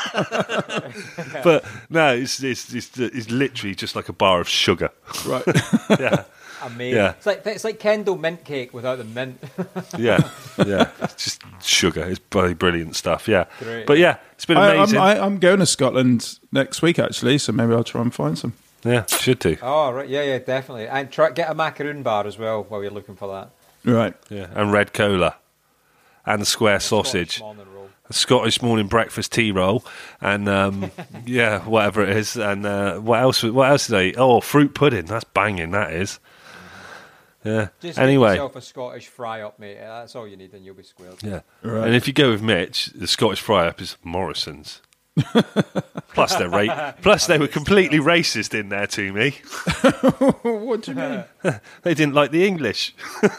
Ah! But no, it's, it's it's it's literally just like a bar of sugar. Right. Yeah. Amazing. Yeah. It's like it's like Kendall mint cake without the mint. yeah, yeah. It's just sugar. It's bloody brilliant stuff. Yeah. Great. But yeah, it's been I, amazing. I'm, I, I'm going to Scotland next week actually, so maybe I'll try and find some. Yeah, should do. Oh right, yeah, yeah, definitely. And try get a macaroon bar as well while you're looking for that. Right. Yeah, and red cola, and the square sausage, a Scottish morning breakfast tea roll, and um, yeah, whatever it is. And uh, what else? What else did I eat? Oh, fruit pudding. That's banging. That is. Yeah. Just anyway, get yourself a Scottish fry up, mate. That's all you need, and you'll be squared. Yeah. Right. And if you go with Mitch, the Scottish fry up is Morrison's. Plus, they're ra- Plus, they were completely racist in there to me. What do you mean? They didn't like the English.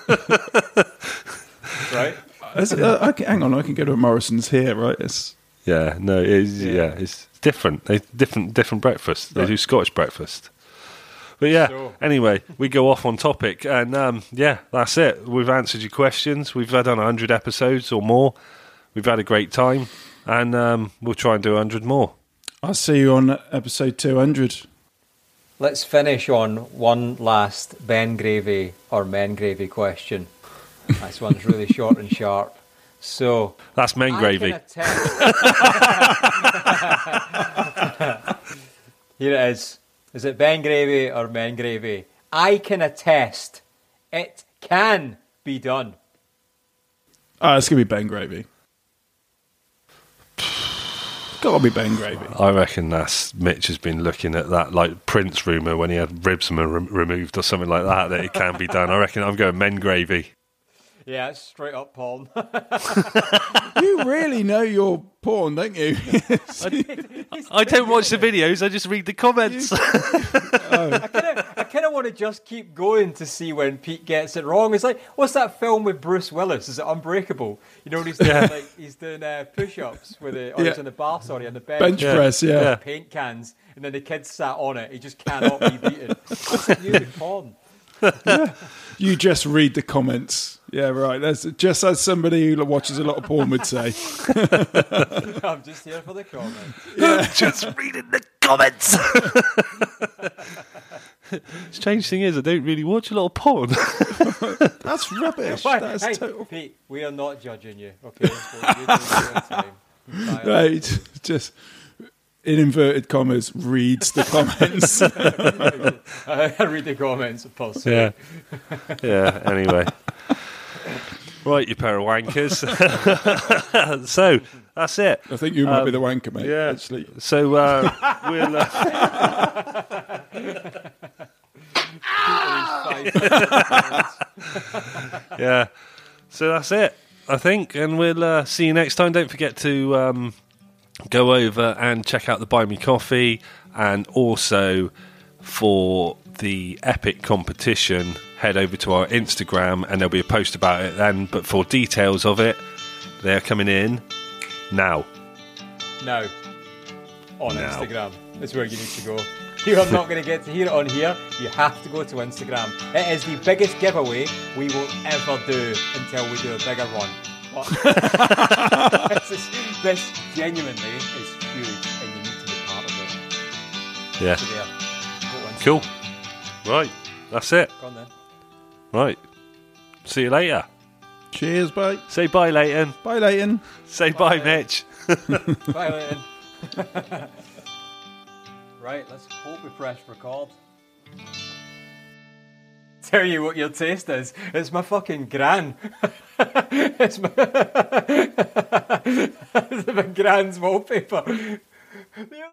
Right? Uh, I can, hang on, I can go to a Morrison's here, right? It's Yeah, no, it's, yeah. Yeah. it's different. They different different breakfast. They Right. do Scottish breakfast. But yeah, Sure. anyway, we go off on topic, and um, yeah, that's it. We've answered your questions. We've done one hundred episodes or more. We've had a great time, and um, we'll try and do one hundred more. I'll see you on episode two hundred. Let's finish on one last Ben Gravy or Men Gravy question. This one's really short and sharp. So That's men I gravy. can attest- Here it is. Is it Ben Gravy or Men Gravy? I can attest it can be done. Ah, it's gonna be Ben Gravy. Gotta be Ben Gravy. I reckon that's Mitch has been looking at that like Prince rumour when he had ribs re- removed or something like that, that it can be done. I reckon I'm going men gravy. Yeah, it's straight up porn. You really know your porn, don't you? I don't watch the videos, I just read the comments. I kind of want to just keep going to see when Pete gets it wrong. It's like, what's that film with Bruce Willis? Is it Unbreakable? You know, when he's doing, Yeah. like, he's doing uh, push-ups with it, or Yeah. he's in the bar, sorry, on the bench. Bench Yeah. press, yeah. Yeah. Paint cans, and then the kid sat on it. He just cannot be beaten. It's music porn. You just read the comments. Yeah, right. That's just as somebody who watches a lot of porn would say. I'm just here for the comments. Just reading the comments. Strange thing is, I don't really watch a lot of porn. That's rubbish. Why- That's hey, total. Pete, we are not judging you, okay? So you're doing your time. Bye. Right. Just in inverted commas, reads the comments. I read the comments, pulse. Yeah. Yeah, anyway. Right, you pair of wankers. So, that's it. I think you might Um, be the wanker, mate. yeah. Actually. So, uh, we'll... Uh, yeah. So that's it, I think. And we'll uh, see you next time. Don't forget to um, go over and check out the Buy Me Coffee. And also, for the Epic competition, head over to our Instagram and there'll be a post about it then. But for details of it, they're coming in now. Now, on Now. Instagram is where you need to go. You are not going to get to hear it on here. You have to go to Instagram. It is the biggest giveaway we will ever do until we do a bigger one. But this, is, this genuinely is huge, and you need to be part of it. Yeah. So there, go on. Cool. Right. That's it. Go on then. Right. See you later. Cheers, bye. Say bye, Leighton. Bye, Leighton. Say bye, Mitch. Bye, Leighton. Right, let's hope we press record. Tell you what your taste is. It's my fucking gran. It's my, it's my gran's wallpaper.